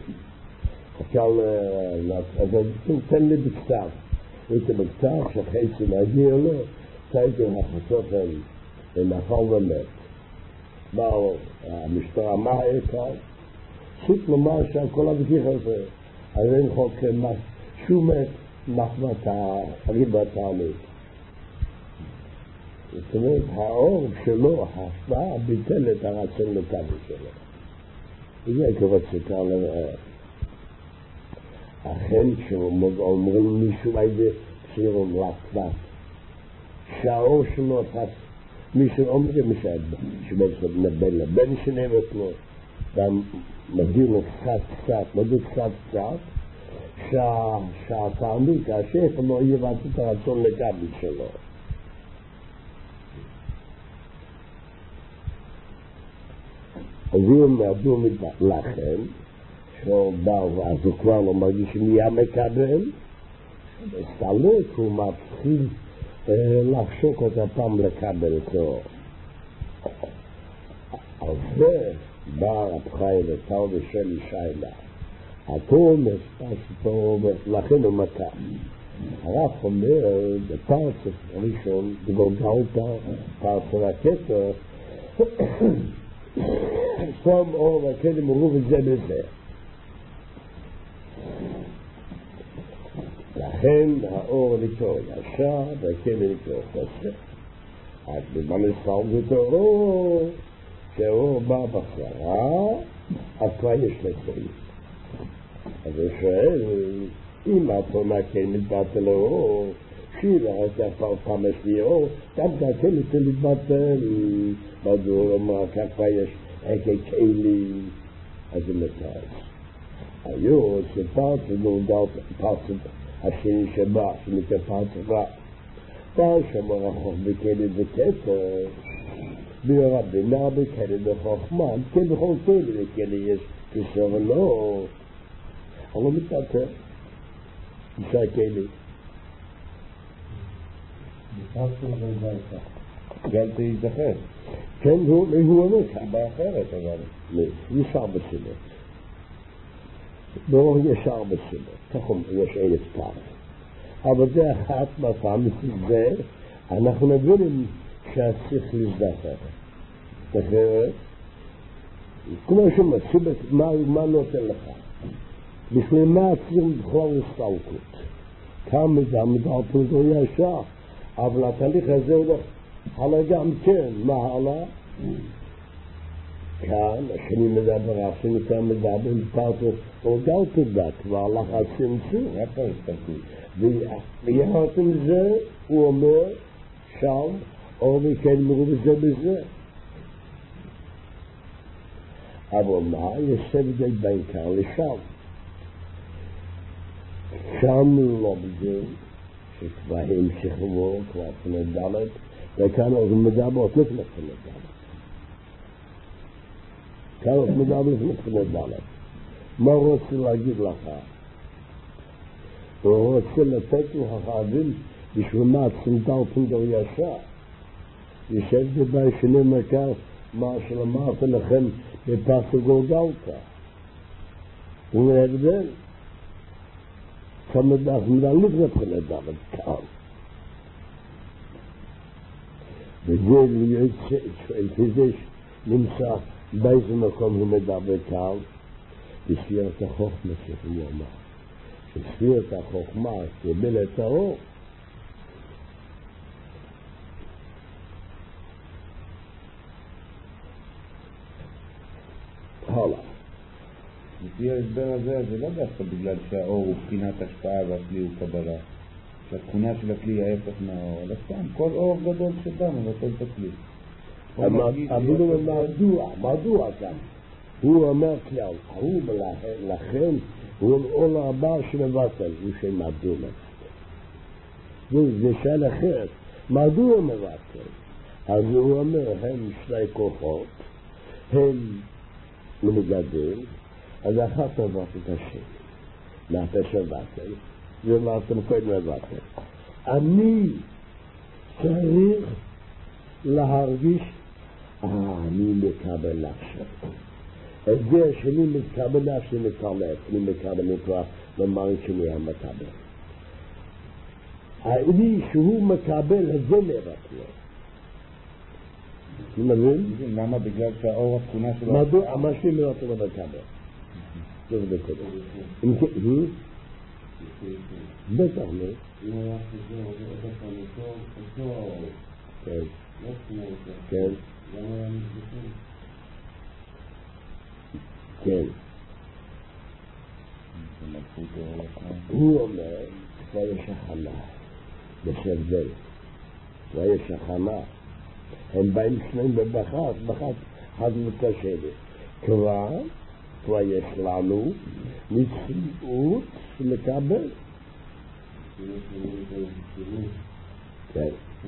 Speaker 1: אז תן לי בכתב. הייתי בכתב שחצי מגיע לו, צייתי לחסוכן ונפל ומת. באו המשטרה, מה היה כאן? פשוט לומר שהכל הבטיח הזה. אז אין חוק שהוא מת, מחמת הריבה תענית. זאת אומרת, האור שלו, ההשפעה, ביטל את הרצון לקבל שלו. זה כבוד שכר לבאר. אכן כשאומרים מישהו איזה צירום לקבט, שהאור שלו חס, מישהו אומרים שבן בן שנאמת לו, ומדיר לו קצת, שהתענית, השפע לא יבטא את הרצון לקבל שלו. אז הוא מעדו לכן, שהוא בא ואז הוא כבר לא מרגיש שנהיה מקבל, בסתלק הוא מתחיל לחשוק אותה פעם לקבל אותו. על זה בא רב חיים וטל ושל שיילה. התור מספר לכן הוא מכה. הרב אומר בפרצף הראשון, בגולגלתא, פרצף הקטע, סום אור והקדם הוא וזה בזה. לכן האור לקרוא ישר והקדם לקרוא חוסר. אז בזמן הסתלק את האור, כשהאור בא בחזרה, אז כבר יש לצורים. אז הוא שואל, אם התונה כן מתבטל האור, שילה, אתה פעם יש לי אור, דווקא כן מתבטל, מדוע אומר, כך כבר יש כלים, אז זה מתאר. היו שפרצה נולדת פרצה השני שבא, שמתה פרצה רע. פעם שם רחוק בכלא וכתר, ברבינה בכלא בחוכמה, כן בכל כלא בכלא יש כסר לא, אבל לא מתפטר, נשאר כלא.
Speaker 2: בפרצה נולדה
Speaker 3: גל תיזכר.
Speaker 1: כן, הוא אומר כך.
Speaker 3: סיבה אחרת אבל.
Speaker 1: נשאר בסיבות. ברור ישר בסיבות, כך יש 1000 פעם. אבל זה אחת מהפעם, זה אנחנו מבינים שהצריך להזדחר. אחרת, כמו שמצוות, מה נותן לך? בשביל מה הצריך בכלל להסתלקות? כמה מידה פלגו ישר, אבל התהליך הזה הולך הלאה גם כן, מה הלאה? כאן, השני מדבר, השני כאן מדבר, פרטו, הודעת דת, והלך הצמצום.
Speaker 3: איפה הסתכלות?
Speaker 1: ויחד עם זה, הוא אומר, שם, או וכן מרו בזה. אבל מה? יש הבדל בין כאן לשם. שם לא בזה, שכבר המשכו, כבר פני דלת, וכאן עוד מדבר, עוד לפני פני דלת. כאן עוד מדבר לפני פני דלת. מה רוצה להגיד לך? הוא רוצה לתת לך חייבים בשביל מה צמדה ופנדו ישר. ישב דבר שני מכר מה שלמרת לכם בפרסה גולגלתה. הוא ההבדל. אנחנו מדליק לפני דלת כאן. וזה לפי נמצא באיזה מקום הוא מדבר כאן, בספירת החוכמה שהוא אמר. שספירת החוכמה קיבל את האור. הלאה.
Speaker 3: לפי ההסבר הזה, זה לא דווקא בגלל שהאור הוא בחינת השפעה והכלי הוא קבלה. שהתכונה של הכלי היא ההפך מהאור, אלא סתם, כל אור גדול שבא מבטל את הכלי.
Speaker 1: אבל הוא מדוע כאן? הוא אומר כלל, הוא לכן, הוא אור הבא שמבטל, הוא שמדוע מבטל. זה שאלה אחרת, מדוע מבטל? אז הוא אומר, הם שני כוחות, הם מנגדים, אז אחת מבטל את השני. לאחת שבטל, ולאחת קודם מבטל. אני צריך להרגיש, אני מקבל עכשיו. את זה שאני מתקבל נפשי מתקבל, אני מקבל נקרא למען שני המקבל. אני שהוא מקבל את זה מבטל. אתה מבין?
Speaker 3: למה? בגלל שהאור התכונה שלו...
Speaker 1: מדוע? המשלים לא אתה מקבל. זה בקודם. אם כן, בטח לא.
Speaker 2: אם היה חוזר, אותו
Speaker 1: כן.
Speaker 2: לא תכונה יותר.
Speaker 1: כן.
Speaker 2: למה היה מזבחים?
Speaker 1: כן. הוא אומר, כבר יש הכנה, בשבל, כבר יש הכנה. הם באים שניים בחת, אחד מתשבת. כבר יש לנו מציאות לקבל. כן.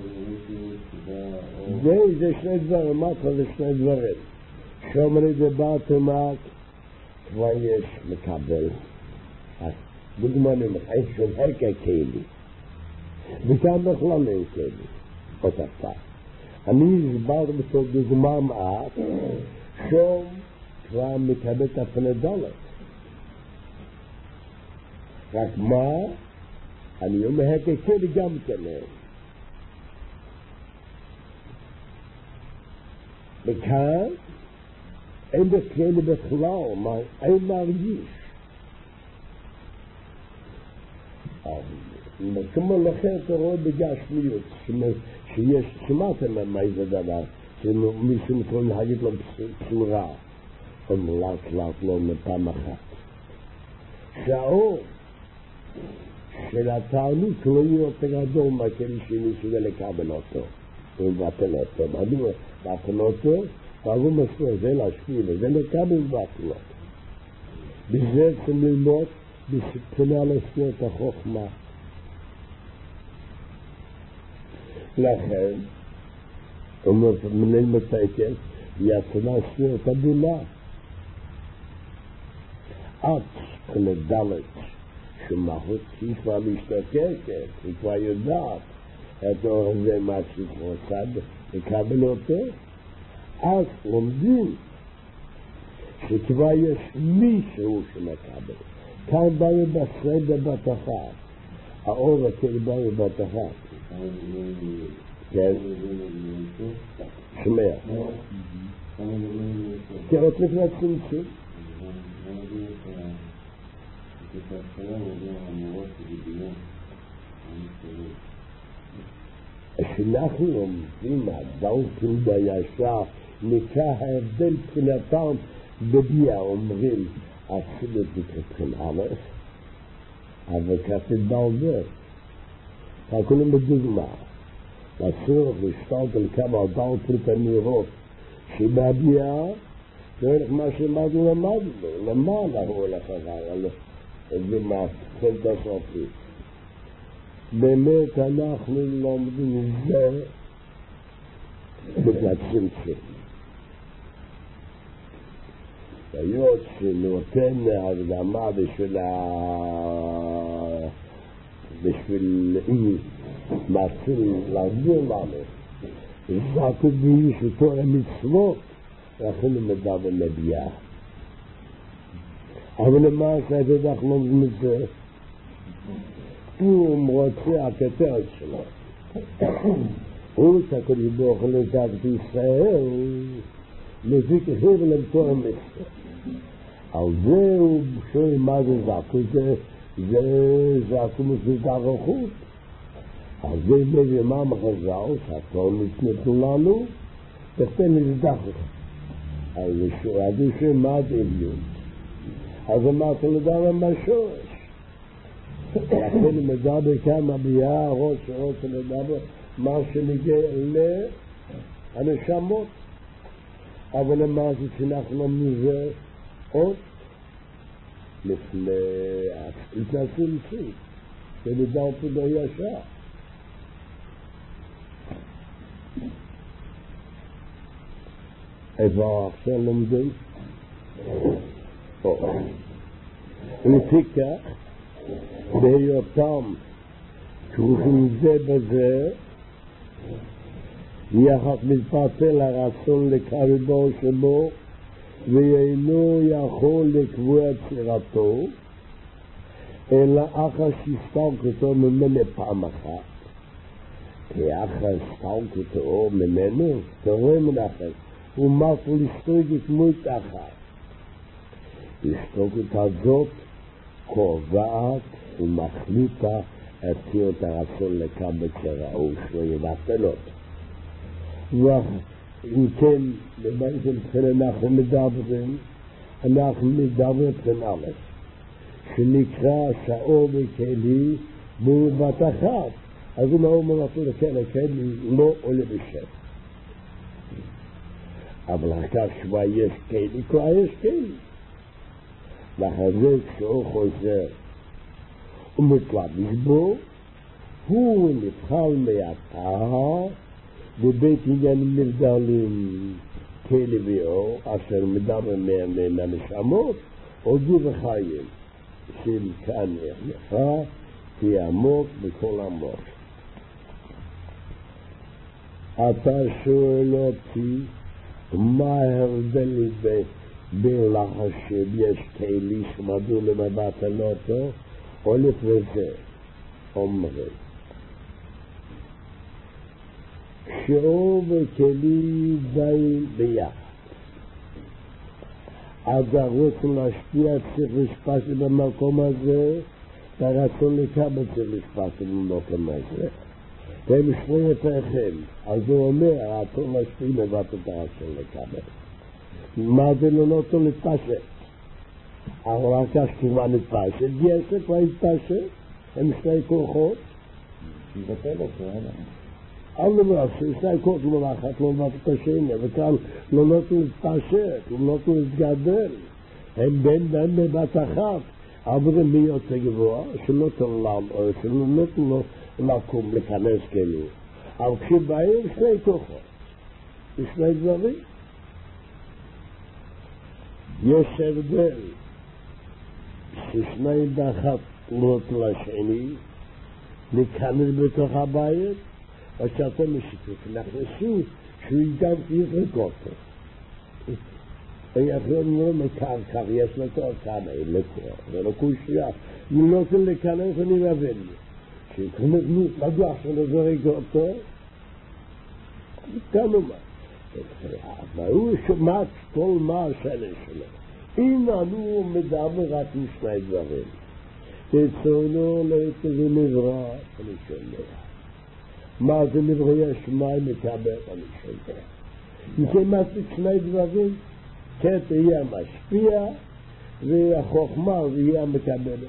Speaker 1: זה שני דברים, מה זה שני דברים? שומרי דבאתם רק, כבר יש מקבל. דוגמנים, אין שום הרקע כלי. וכאן בכלל אין כלי. אותה פעם. אני הסבר בתור דוגמה מעט, שום כבר מקבל את הפני דלת. רק מה? אני אומר הרקע כלי גם כן. וכאן אין בכלי בכלל, אין להרגיש. כמו לכן אתה רואה בגשמיות, שיש, שמעתם מה איזה דבר, שמישהו מתכון להגיד לו בצורה, או לאט לא מפעם אחת. שהאור של התענית לא יהיה יותר גדול מהכלי שמישהו לקבל אותו. הוא מבטל אותו, מדוע מבטל אותו? והוא מסור, זה להשפיע, וזה לקבל מבטל אותו. בזה צריכים ללמוד בספונה לשנות החוכמה. לכן, אומר מנהל מתקן, יצנה שנות הבינה. עד כנדלת שמהות היא כבר משתוקקת, היא כבר יודעת את האור הזה מה שתרוצה לקבל אותו, אז לומדים שכבר יש מישהו שמקבל. כאן באנו בסדר בת אחת, האור הכי באנו בת אחת. כן? שמע. כאות לפני צמצום. כשאנחנו לומדים הדלקים בישר, נקרא ההבדל מבחינתם בביאה, אומרים אצילות מבחינת א', אבל כתוב דלבר. כולם בדוגמה, לצורך להשתלט על כמה הדלקות הנראות שבביאה, זה הולך מה למדנו, למעלה הוא הולך אחר, זה מה, כן תסופי. באמת אנחנו לומדים זה בצמצום. היות שנותן הקדמה בשביל מעשים להסביר לנו, זכו בי שתור המצוות, לכן מדע ומביאה. אבל למעשה אנחנו לומדים את זה, הוא רוצה הכתרת שלו. הוא שהקדוש ברוך הוא לדעת בישראל, לפי כחיר ולמתור המצוות. על זה הוא שואל מה זה זכו, זה זכו מסודר רכות. על זה מביא מה מחזר, שהכל נתנו לנו, תכתן לזדחך. אז הוא שואל מה זה עליון. אז אמרת לדבר מה שורש. לכן מדבר כמה ביאה, ראש לדבר מה שנגיע לנשמות. אבל למעשה שאנחנו לומדים זה עוד לפני הצמצום, ונדע פה בישר. איפה עכשיו לומדים? לפיכך, בהיותם כרוכים זה בזה, יחד מתפתל הרצון לקרבו שבו, ואינו יכול לקבוע צירתו, אלא אחר שהסתלקותו ממנו פעם אחת. כי אחר הסתלקותו ממנו, תראה מנחם, הוא מפו להסתלקות מות אחת. ההסתלקות הזאת קובעת ומחליטה את הרצון לקבל צירתו, שלא יבטל אותו. ואם כן, למעשה מבחינת אנחנו מדברים מבחינת א', שנקרא שאור וכלי והוא בת אחת, אז הוא אומר אפילו לכלי לא עולה בשם. אבל אחר כבר יש כלי, כבר יש כלי. ואחר זה כשהוא חוזר ומתלבש בו, הוא נבחר מהטהרה, בבית עניינים נבדלים כלי ואור, אשר מדבר מהנשמות, עודו וחיים, של כאן יחנך, תהיה עמוק בכל עמוק. אתה שואל אותי, מה ההבדל בין לחשב יש כלי שמדעו למבטל אותו, או לפני אומרים. שאור וכלי באים ביחד. אז הרצון להשפיע צריך לשפש במקום הזה, והרצון לקבל צריך לשפש במקום הזה. והם שני יתרחם. אז הוא אומר, הרצון להשפיע מבט את הרצון לקבל. מה זה לא נותו להתפשט? אבל רק כיוון להתפשט, יש כבר להתפשט, הם שני כוחות.
Speaker 3: מבטל אותו,
Speaker 1: אל דבר, שני כוחות מלאכת לא מבט את השני, וכאן לא נותו להתפשט, לא נותו להתגדל. הם בין בבת אחת, אבל מי יוצא גבוה, שלא נותן לו לקום, לכנס כאילו. אבל כשבאים שני כוחות, שני דברים, יש הבדל ששני באחת לא לשני, להיכנס בתוך הבית, או שאתם משיתות, נכנסו, שהוא גם יזרק אותו. יכולים לא מקרקר, יש לו תואר כמה, אין לקרוא, זה לא קושיה. אם לא רוצים להיכנס, אני מבין. שכנס, מדוע שלא זורק אותו? תנו מה. והוא שומעת כל מה השאלה שלו. הנה אנו מדבר רק משני דברים. תצאונו לאיזה נברא, אני שומע. מה זה נברא יש מים מקבל, אני שומע. אם כן מספיק שני דברים, כן תהיה משפיע, והחוכמה יהיה מקבלת.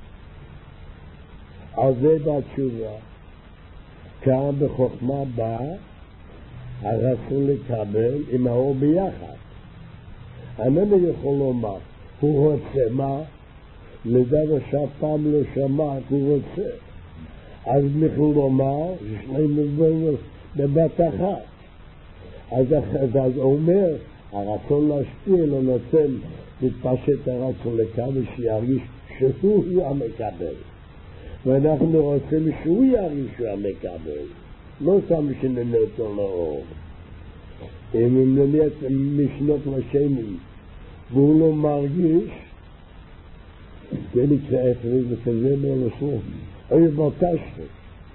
Speaker 1: על זה בתשובה. כאן בחוכמה באה, הרצון לקבל עם האור ביחד. איננו יכול לומר, הוא רוצה מה? לדבר שאף פעם לא שמע, הוא רוצה. אז יכול לומר, ששני מדברים בבת אחת. אז אומר, הרצון להשפיע לא נותן להתפשט הרצון לקבל שירגיש שהוא המקבל. ואנחנו רוצים שהוא ירגיש שהוא המקבל. לא סתם שננות לו לאור. אם נניח משנות לשני והוא לא מרגיש, זה נקרא אפריז וכזה מלשון. אוי בתשת.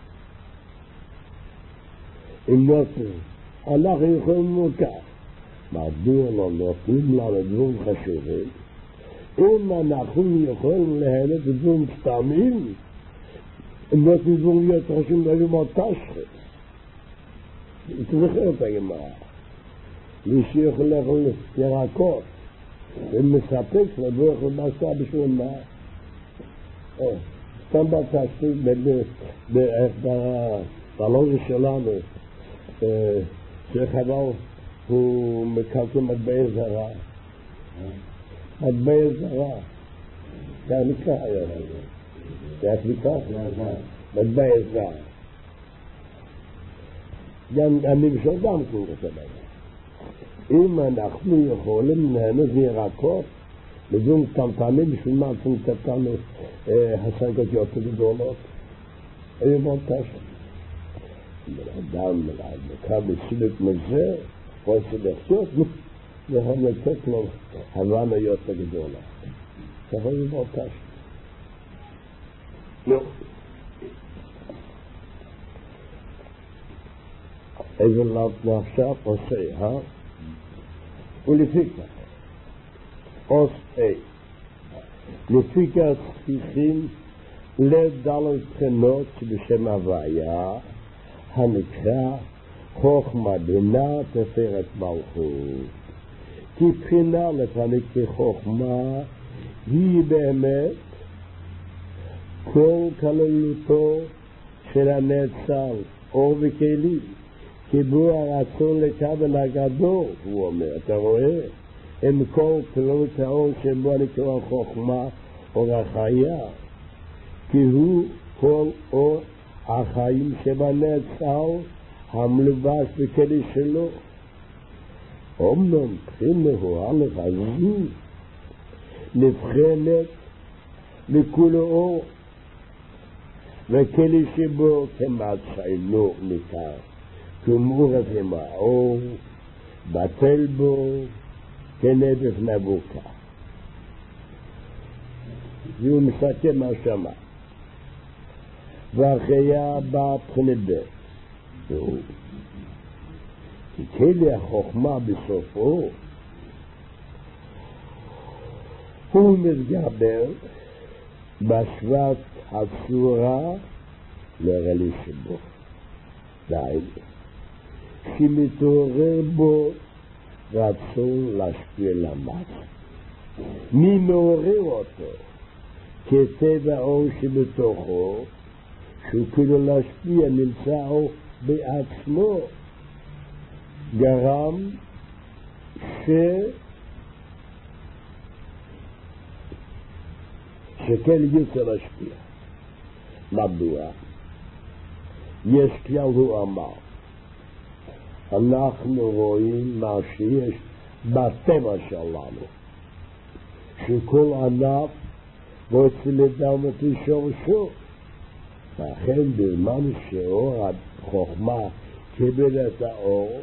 Speaker 1: אם נותנים, אנחנו יכולים מוכר. מדוע לא נותנים לנו דברים חשובים? אם אנחנו יכולים להעלות דברים סתמים, אם נותנים דברים יותר חשובים, לא יהיו בתשת. תזכר את הגמרא. מי שיכול לאכול ירקות ומספק לבוא יכול לעשות בשביל מה? סתם בתשתית בלוגיה שלנו שחבל הוא מקלקל מטבע זרה. מטבע זרה. זה נקרא היום. זה נקרא? מטבע זרה. אני בשביל גם קורא את זה. אם אנחנו יכולים להנות ירקות, לדון קטנטנים, בשביל מה אנחנו קטנו השגות יותר גדולות? היו מאוד קשה. אדם מקרב בסילוק מזה, רוצה לחיות, יכול לתת לו הבנה יותר גדולה. זה היו מאוד קשה. לא. איזה לאו עכשיו עושה, ולפיכך, עוש A. לפיכך צריכים לדלת בחינות שבשם הוויה, הנקרא חוכמה בינה תפארת מלכות. כי בחינה לפני כחוכמה היא באמת כל כללותו של הנאצל אור וכלים. חיבור הרצון לקבל הגדול, הוא אומר, אתה רואה? עם כל כללות האור שבו נקרא חוכמה אור החיה, כי הוא כל אור החיים שבנאצל המלובש בכלי שלו. אומנם בחינה הוא הלך הזו, נבחנת לכולו אור, וכלי שבו כמעט שאינו ניכר. כמורת עם האור, בטל בו, כנדף נבוקה. והוא מסכם מה שמה. והחיה באה בחינת ב' והוא. כי כלי החוכמה בסופו, הוא מתגבר בשבט הצורה לרלי שבו. די. שמתעורר בו רצון להשפיע למטה. מי מעורר אותו? כטבע האור שבתוכו, שהוא כאילו להשפיע נמצא בעצמו, גרם שכן יצא להשפיע. מדוע? יש כלל, הוא אמר, אנחנו רואים מה שיש בטבע שלנו, שכל ענף רוצה לדמת לשורשו. לכן בזמן שאור החוכמה קיבל את האור,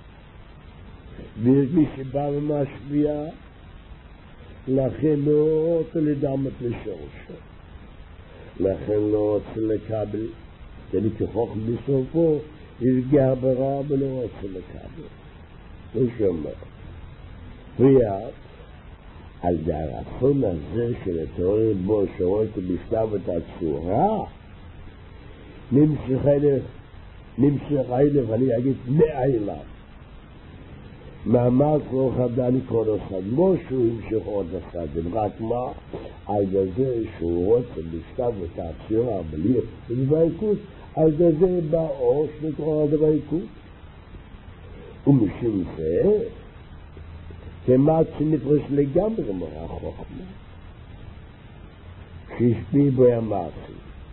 Speaker 1: והרגיש שבא ומשפיע, לכן לא רוצה לדמת לשורשו. לכן לא רוצה לקבל, כי כחוכם בסופו, ירגיע ברע ולא רוצה לקבל. הוא שומע. ויאז, על זה הרצון הזה של התיאוריה בו שרואה בכתב את הצורה, נמשך אלף, אני אגיד מאילה. מאמץ לא חדני כל אחד, לא שהוא המשך עוד אחד, רק מה? על זה שהוא רוצה בכתב את הצורה, בלי דבקות, על זה באור שנקרא דבקות. ומשום זה, כמעט שנפרש לגמרי מורה חוכמה, שהשפיע בו המעשי.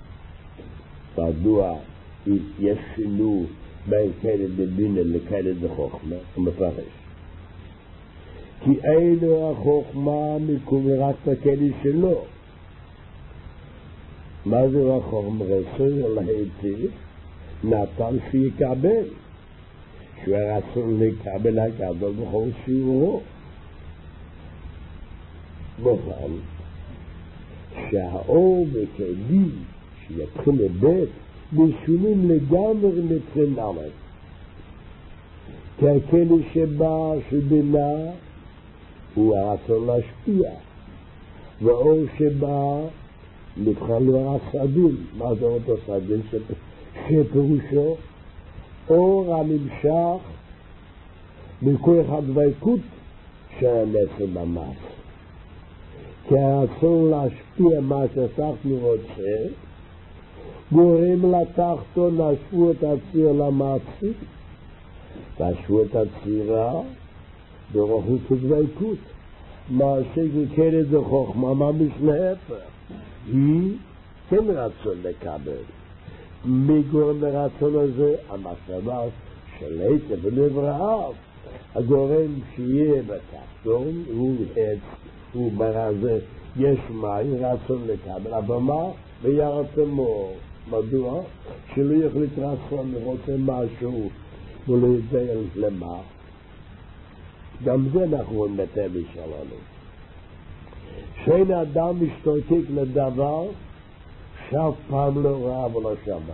Speaker 1: מדוע יש שינוי בין כאלה דבינה לכאלה דחוכמה, הוא מפרש. כי אינו החוכמה מקום רק בכאלה שלו. מה זה החוכמה? רצון להיטיב, נתן שיקבל. שהוא הרצון לקבל הקדוש בכל שיעורו. בכלל, שהאור וכלים שיתחיל לבית משונים לגמרי מבחינה. כי הכלי שבא שבינה הוא הרצון להשפיע, והאור שבא מבחן לו הסעדים. מה זה אותו סעדים? שפירושו אור הנמשך מכל אחד דבקות שהנצח ממש. כי הרצון להשפיע מה שתחתנו רוצה, גורם לתחתון להשוות את הציר למעשי, להשוות את הצירה ברוחות ודבקות. מעשה ככאלה זה חוכמה ממש להפך. היא כן רצון לקבל. מי גורם לרצון הזה? המחשבה של היטב ונברעיו. הגורם שיהיה בתחתון הוא ברזה יש מים, רצון לקבל. אבל מה? וירתם מור. מדוע? שלא יחליט רצון לרוצה משהו ולא יודע למה. גם זה אנחנו רואים בטבע שלנו. שאין אדם משתוקק לדבר שאף פעם לא ראה ולא שמע.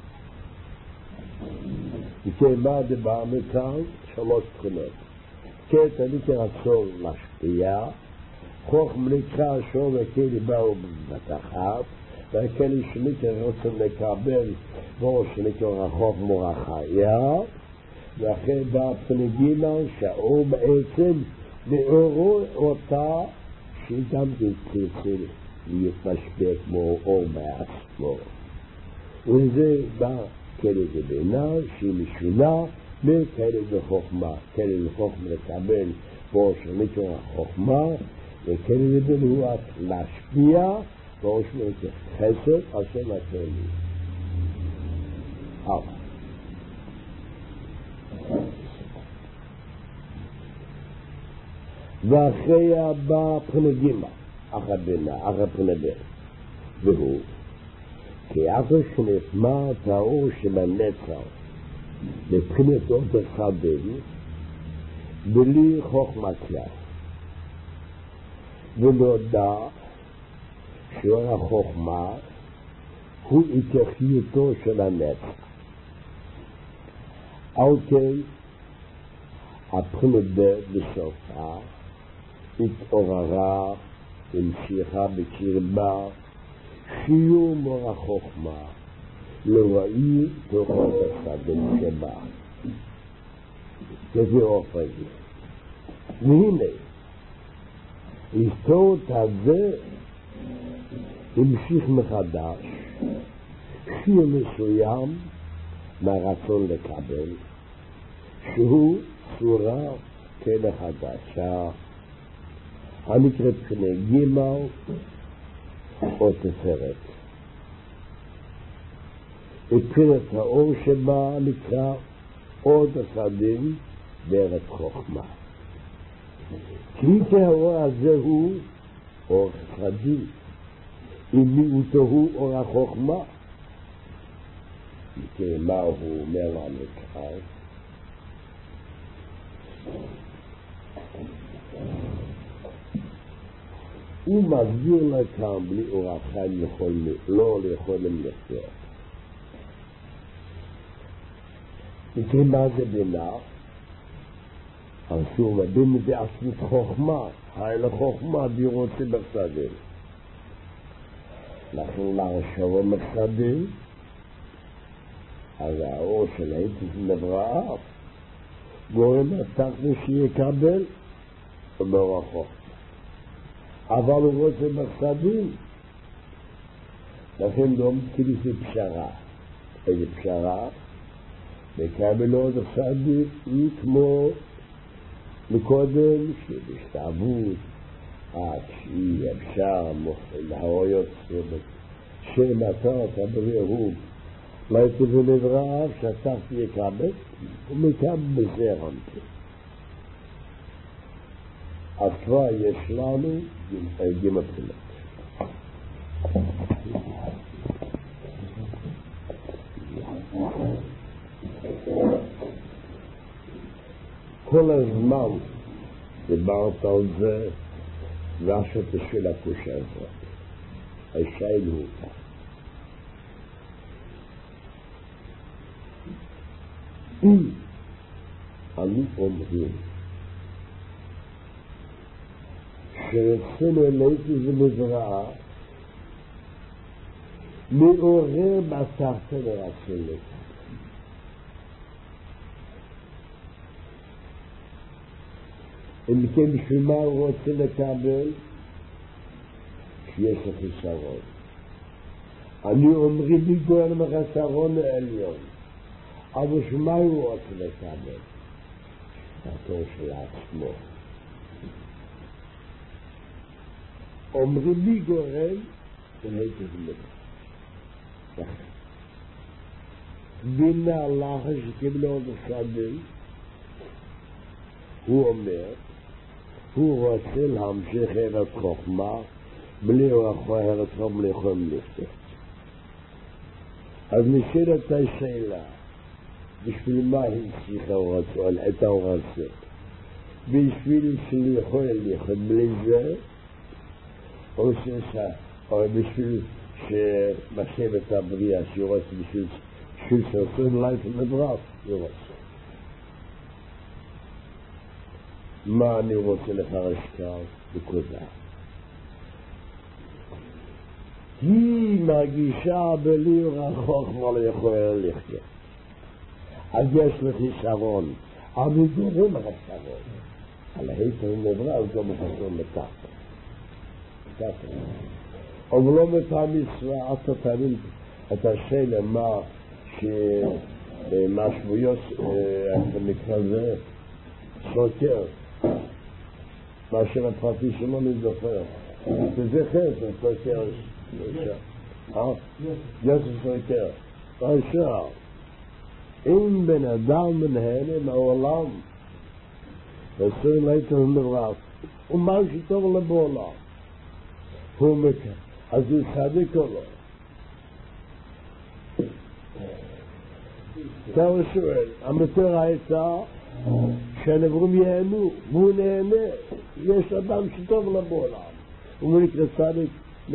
Speaker 1: וכמה דבר מכאן, 3 בחינות. כעת אני כרצון להשפיע, חוכמה נקרא שור וכלי באו בתחת, והכלי שלי כרצון לקבל, בו שנקרא חוכמה ורחיה, ואחרי בא פנגינה שהאור בעצם מאורו אותה שגם תרצה להיות משפיע כמו אור בעצמו. וזה בא כלי דבינה שהיא משונה מכלי דחוכמה. כלי דחוכמה לקבל בו שנקרא חוכמה, וכלי דבינה הוא רק להשפיע בו שנקרא חסד אשר לכלי. ואחרי הבא פנגימה, אחת בינה, אחת פנדה, והוא, כי אחרי שנשמע את האור של הנצר, מבחינת עוד אחד בלי חוכמה כלל, ונודע שאור החוכמה הוא התייחדותו של הנצר. על כן, הפנדה בסופה, התעוררה, המשיכה בקרבה, שיעור מור החוכמה, לא ראי תוכל הסדם שבה. כזה אופן. והנה, לסתור את הזה, המשיך מחדש, שיר מסוים מהרצון לקבל, שהוא צורה כלה חדשה, הנקראת פני גימל, או תפארת. מבחינת האור שבה נקרא אור תפאדים בארץ חוכמה. כי האור הזה הוא אור חסדי, אם מיעוטו הוא אור החוכמה. מה הוא אומר לנו כאן? הוא מסביר לכאן בלי אור החיים לא יכולים לחיות. מה זה בינה? אז שהוא מבין בעצמית חוכמה, הילה חוכמה בירות שבחסדים. לכן להרשבו מחסדים, אז האור של היתוס נבראה, גורם התחתו שיקבל באור החוכמה. אבל הוא רוצה מחסדים, לכן לא מתחיל פשרה. איזה פשרה? לקבל עוד החסדים כמו מקודם שבשתעבות שהיא אפשר להרויות שמטרת הבריא הוא לא יתבוא לברעב שהתחת יקבל ומקבל בזה רמתי. אז כבר יש לנו גימא בחינות. כל הזמן דיברת על זה ועכשיו תשאל הקושה הזאת. השאלה הוא אותה. אם אנו אומרים שרצינו אליתי זה מזרעה מעורר בתחתן הרצון אם כן בשביל מה הוא רוצה לקבל? שיש לך חיסרון. אני אומרי לי גואל מחסרון העליון, אבל שמה הוא רוצה לקבל? שפתו של עצמו. אומרי לי גואל ולהי תזמד. בינה לך שקיבלו עוד השדים, הוא אומר, הוא רוצה להמשיך ארץ חוכמה, בלי אורחו ארץ חוכמה יכולים לחיות. אז נשאלת השאלה, בשביל מה המשיכה את האורצות? בשביל שיכול לחיות בלי זה, או בשביל שמשבת הבריאה שיורץ בשביל שעושים לייף מדרף, יורץ. מה אני רוצה לפרש כאן? נקודה. היא מרגישה בלי רחוק מה לא יכולה לחיות. אז יש לך חיסרון, אבל גורם החיסרון. על היתר נברא, הוא גם חסרון מתחת. אבל לא מתאם מצווה, אתה תמיד את השאלה מה שבויות, איך נקרא זה, סוקר. מה שמפרטי שלא נזכר. וזה חסר, סוקר. יוסף סוקר. עכשיו, אם בן אדם מנהל מהעולם, ועשוי ליתר נברא, הוא משהו טוב לבעולם. הוא מכיר. אז הוא צדיק או לא? אתה שואל, המטרה הייתה שהנבראים ייהנו, והוא נהנה. יש אדם שטוב לבעולם. הוא נקרא צדיק,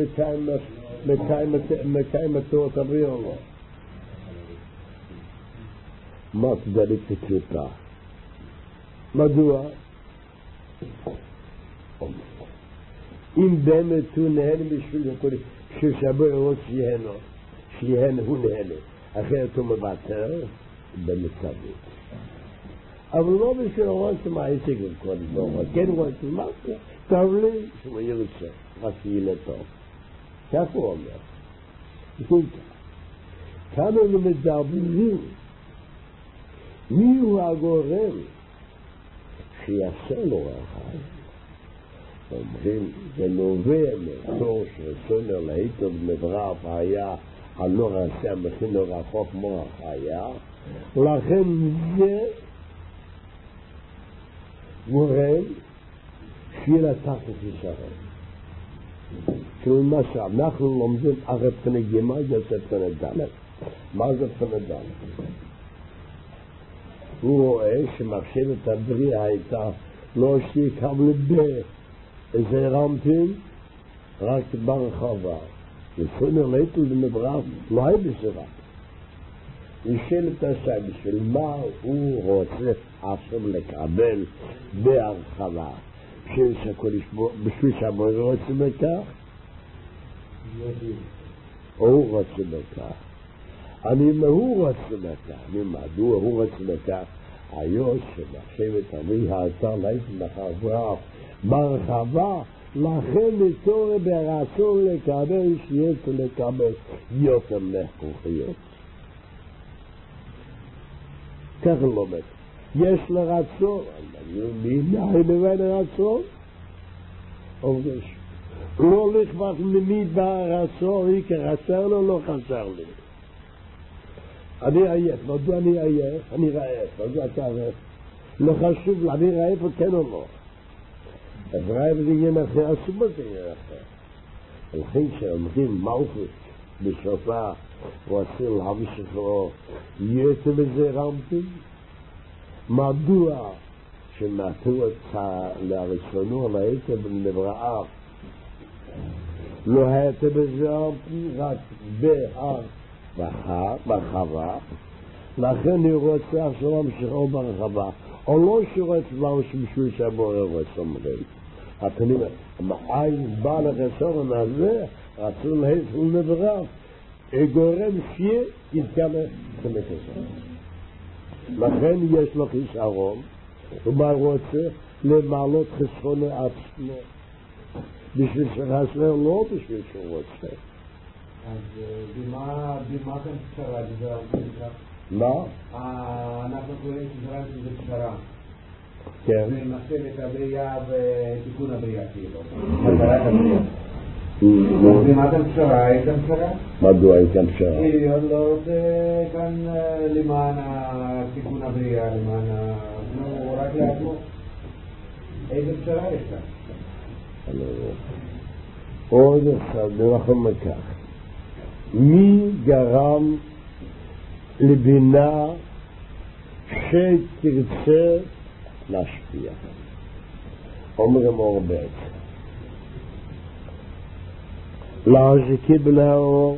Speaker 1: מקיים התורת הבריאה או לא? מה צדיק תקריפה? מדוע? אם באמת הוא נהנה בשביל שהבורא רוצה שיהנה, הוא נהנה. אחרת הוא מוותר במצבים. אבל לא בשביל רוצה מה הישג לכל דבר. כן רוצה מה? טוב לי שהוא ירצה, מה שיהיה טוב. כך הוא אומר. כאן אנו מדברים מי הוא הגורם שיעשה לו רחב אומרים, זה נובע מאותו שרצון להיטב מברב היה הלא רעשה המכין לא רחוק מוח היה, ולכן זה גורם שיהיה לתחת ישראל. כלומר שאנחנו לומדים אחרי פני ג' יוצא פני ד'. מה זה פני ד'? הוא רואה שמחשבת הבריאה הייתה לא שיקבל איזה רמפים רק ברחבה. לפעמים ראיתו למברב לא היה בסירה. נשאל את השאלה בשביל מה הוא רוצה עכשיו לקבל בהרחבה. בשביל שהבורא רוצה בכך? הוא רוצה בכך. הוא רוצה בכך. מדוע הוא רוצה בכך? היום שמחשבת הבריאה הייתה להתמחרה ברחבה, לכן נתור ברצון לקבל שיש לקבל יותר מחכוכיות. ככה לומד. יש לרצון, מי בבין הרצון? אומרים, לא לכבח ממי ברצון, היא כחסר לו, לא חסר לי. אני עייף, מדוע אני עייף? אני רעב, מדוע אתה רעב? לא חשוב, אני רעב או כן או לא. אז רעב זה עניין אחר, אסור זה עניין אחר. ולכן שאומרים מלכות בסופה, הוא עשיר להמשיך לו, יתה בזה רמפים? מדוע שנתו את לרצונו להיטב לבראה לא הייתה בזה רמפים רק ברחבה, לכן הוא רוצה עכשיו להמשיכו ברחבה, או לא שרץ לו שבשביל שהבורא רוצה אומרים. אתם העין בא לרצון הזה, רצון להיטב לבראה, גורם שיהיה יתגלה במקרה. לכן יש לו חיסרון, ומה רוצה? למעלות חסרונו עצמו. בשביל שחסר לא בשביל שהוא רוצה.
Speaker 2: אז במה כאן פשרה?
Speaker 1: מה?
Speaker 2: אנחנו קוראים שזרם שזה פשרה.
Speaker 1: כן.
Speaker 2: זה מחשב את הבריאה ותיקון הבריאה, כאילו. מטרת הבריאה. במה כאן פשרה? אין כאן פשרה?
Speaker 1: מדוע אין כאן פשרה?
Speaker 2: כי עוד לא רוצה כאן למען תיקון הבריאה, למען הוא רק לעצמו. איזה פשרה יש כאן?
Speaker 1: עוד אחד, אנחנו מכך. מי גרם לבינה שתרצה להשפיע? אומרים אור בית. להזיקים לאור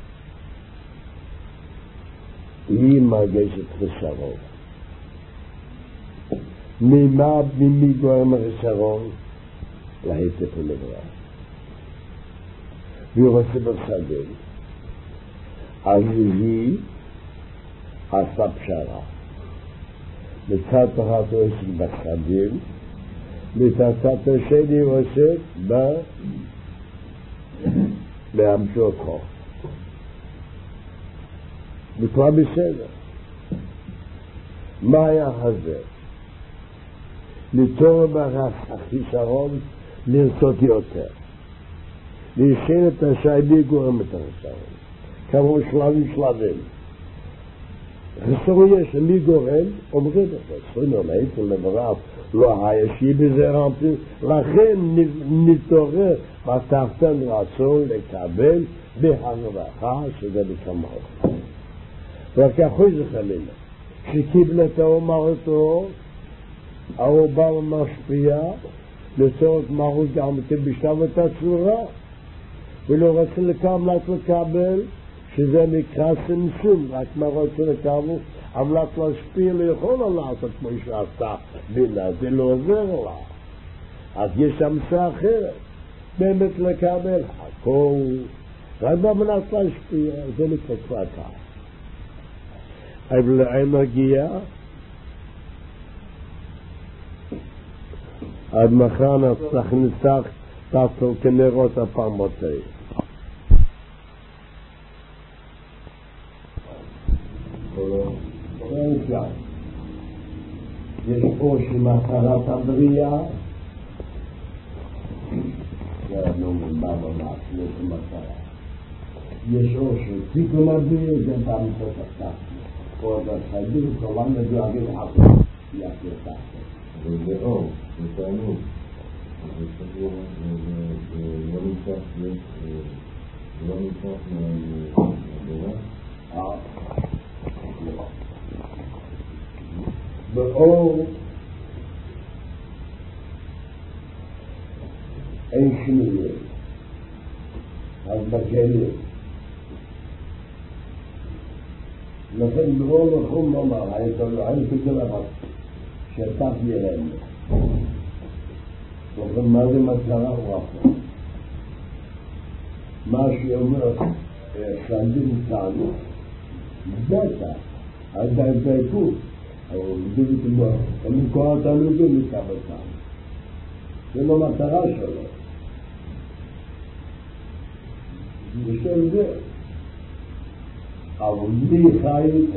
Speaker 1: היא מרגשת חסרון. ממי גורם החסרון? להיטב ולבראה. והוא רוצה בפסדים. אז היא עשה פשרה. מצד אחד הוא עוסק בפסדים, מצד השני הוא עוסק בהמשוך חוק. וכבר בסדר. מה היה חזר? ליצור בחיסרון לרצות יותר. להשאיר את השני גורם את החיסרון. כמו שלבים. חיסרון יש מי גורם, אומרים את זה. להיטב לבראה לא היה שיהיה בזה רמפים, לכן נתעורר בתחתן רצון לקבל בהרווחה שזה בכמות. וככה זה חלילה. שקיבל את האומרתו, העובר משפיע, לצורך מרות גם בשלב הצורה, ולא רוצה לקבל, שזה נקרא סמסום, רק מה רוצה לקבל, עמלת להשפיע לא יכולה לעשות כמו שעשתה בינה, זה לא עוזר לה. אז יש המסה אחרת, באמת לקבל הכל, רק במנת להשפיע, זה נקרא כבר כך. אבל האנרגיה, עד מחר נצטרך נצטרך תעשו כנרות הפעמותי. יש פה שמחרת הבריאה יש אור של תיקון הבריא, זה באמצעות הסתכלות. פה זה חייבים כולם מדויקים אחר, יחד תחת.
Speaker 3: אבל זה אור, זה תענוג. זה סבור, לא נמצא מהדורה.
Speaker 1: באור אין שינוי, אז בכלים. לכן באור נכון לומר, אני כזה לבד, שתף ירם. לכן מה זה מטרה רפה? מה שאומר סנדים תענו, דאטה, הדאיקות, אבל בדיוק כמו, אני קורא תענוגים מכמה תענו. זה לא מטרה שלו. בשביל זה. אבל בלי חיים,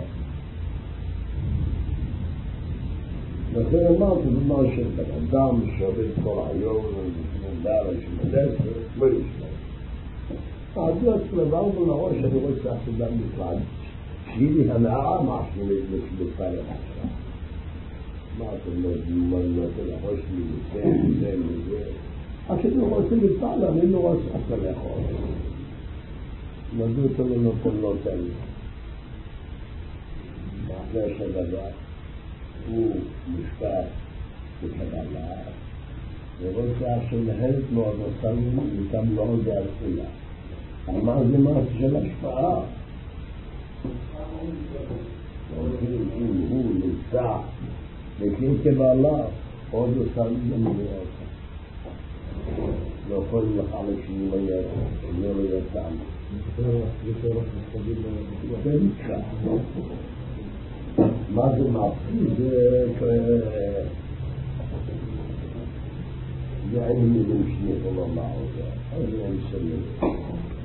Speaker 1: לכן אמרתי במה של בן אדם שעובד כל היום ומדבר שמדסת, לא ישמע. העדות לבאו לראש אני רוצה שגם בכלל, שהיא לי הנאה משהו בכלל למעשה. מה אתם נותן לראש לי מזה. אז שאני רוצה לפעל, אני לא רוצה את הלכות. מדוע אתה לא נותן לו תל? אחרי שהדבר הוא משפט בקבלה, ורוצה שמהלת מאוד נוסעים איתם לא על זה הרפויה. אבל זה מעשה של השפעה. אם הוא נמצא וכי כבעלה, עוד נוסעים למדיעה אותה. לא יכולים לחלק שני מיירת, לא לידם. זה נקרא. מה זה מפחיד? זה אין מילים שני לומר את זה. אז אני מסיים.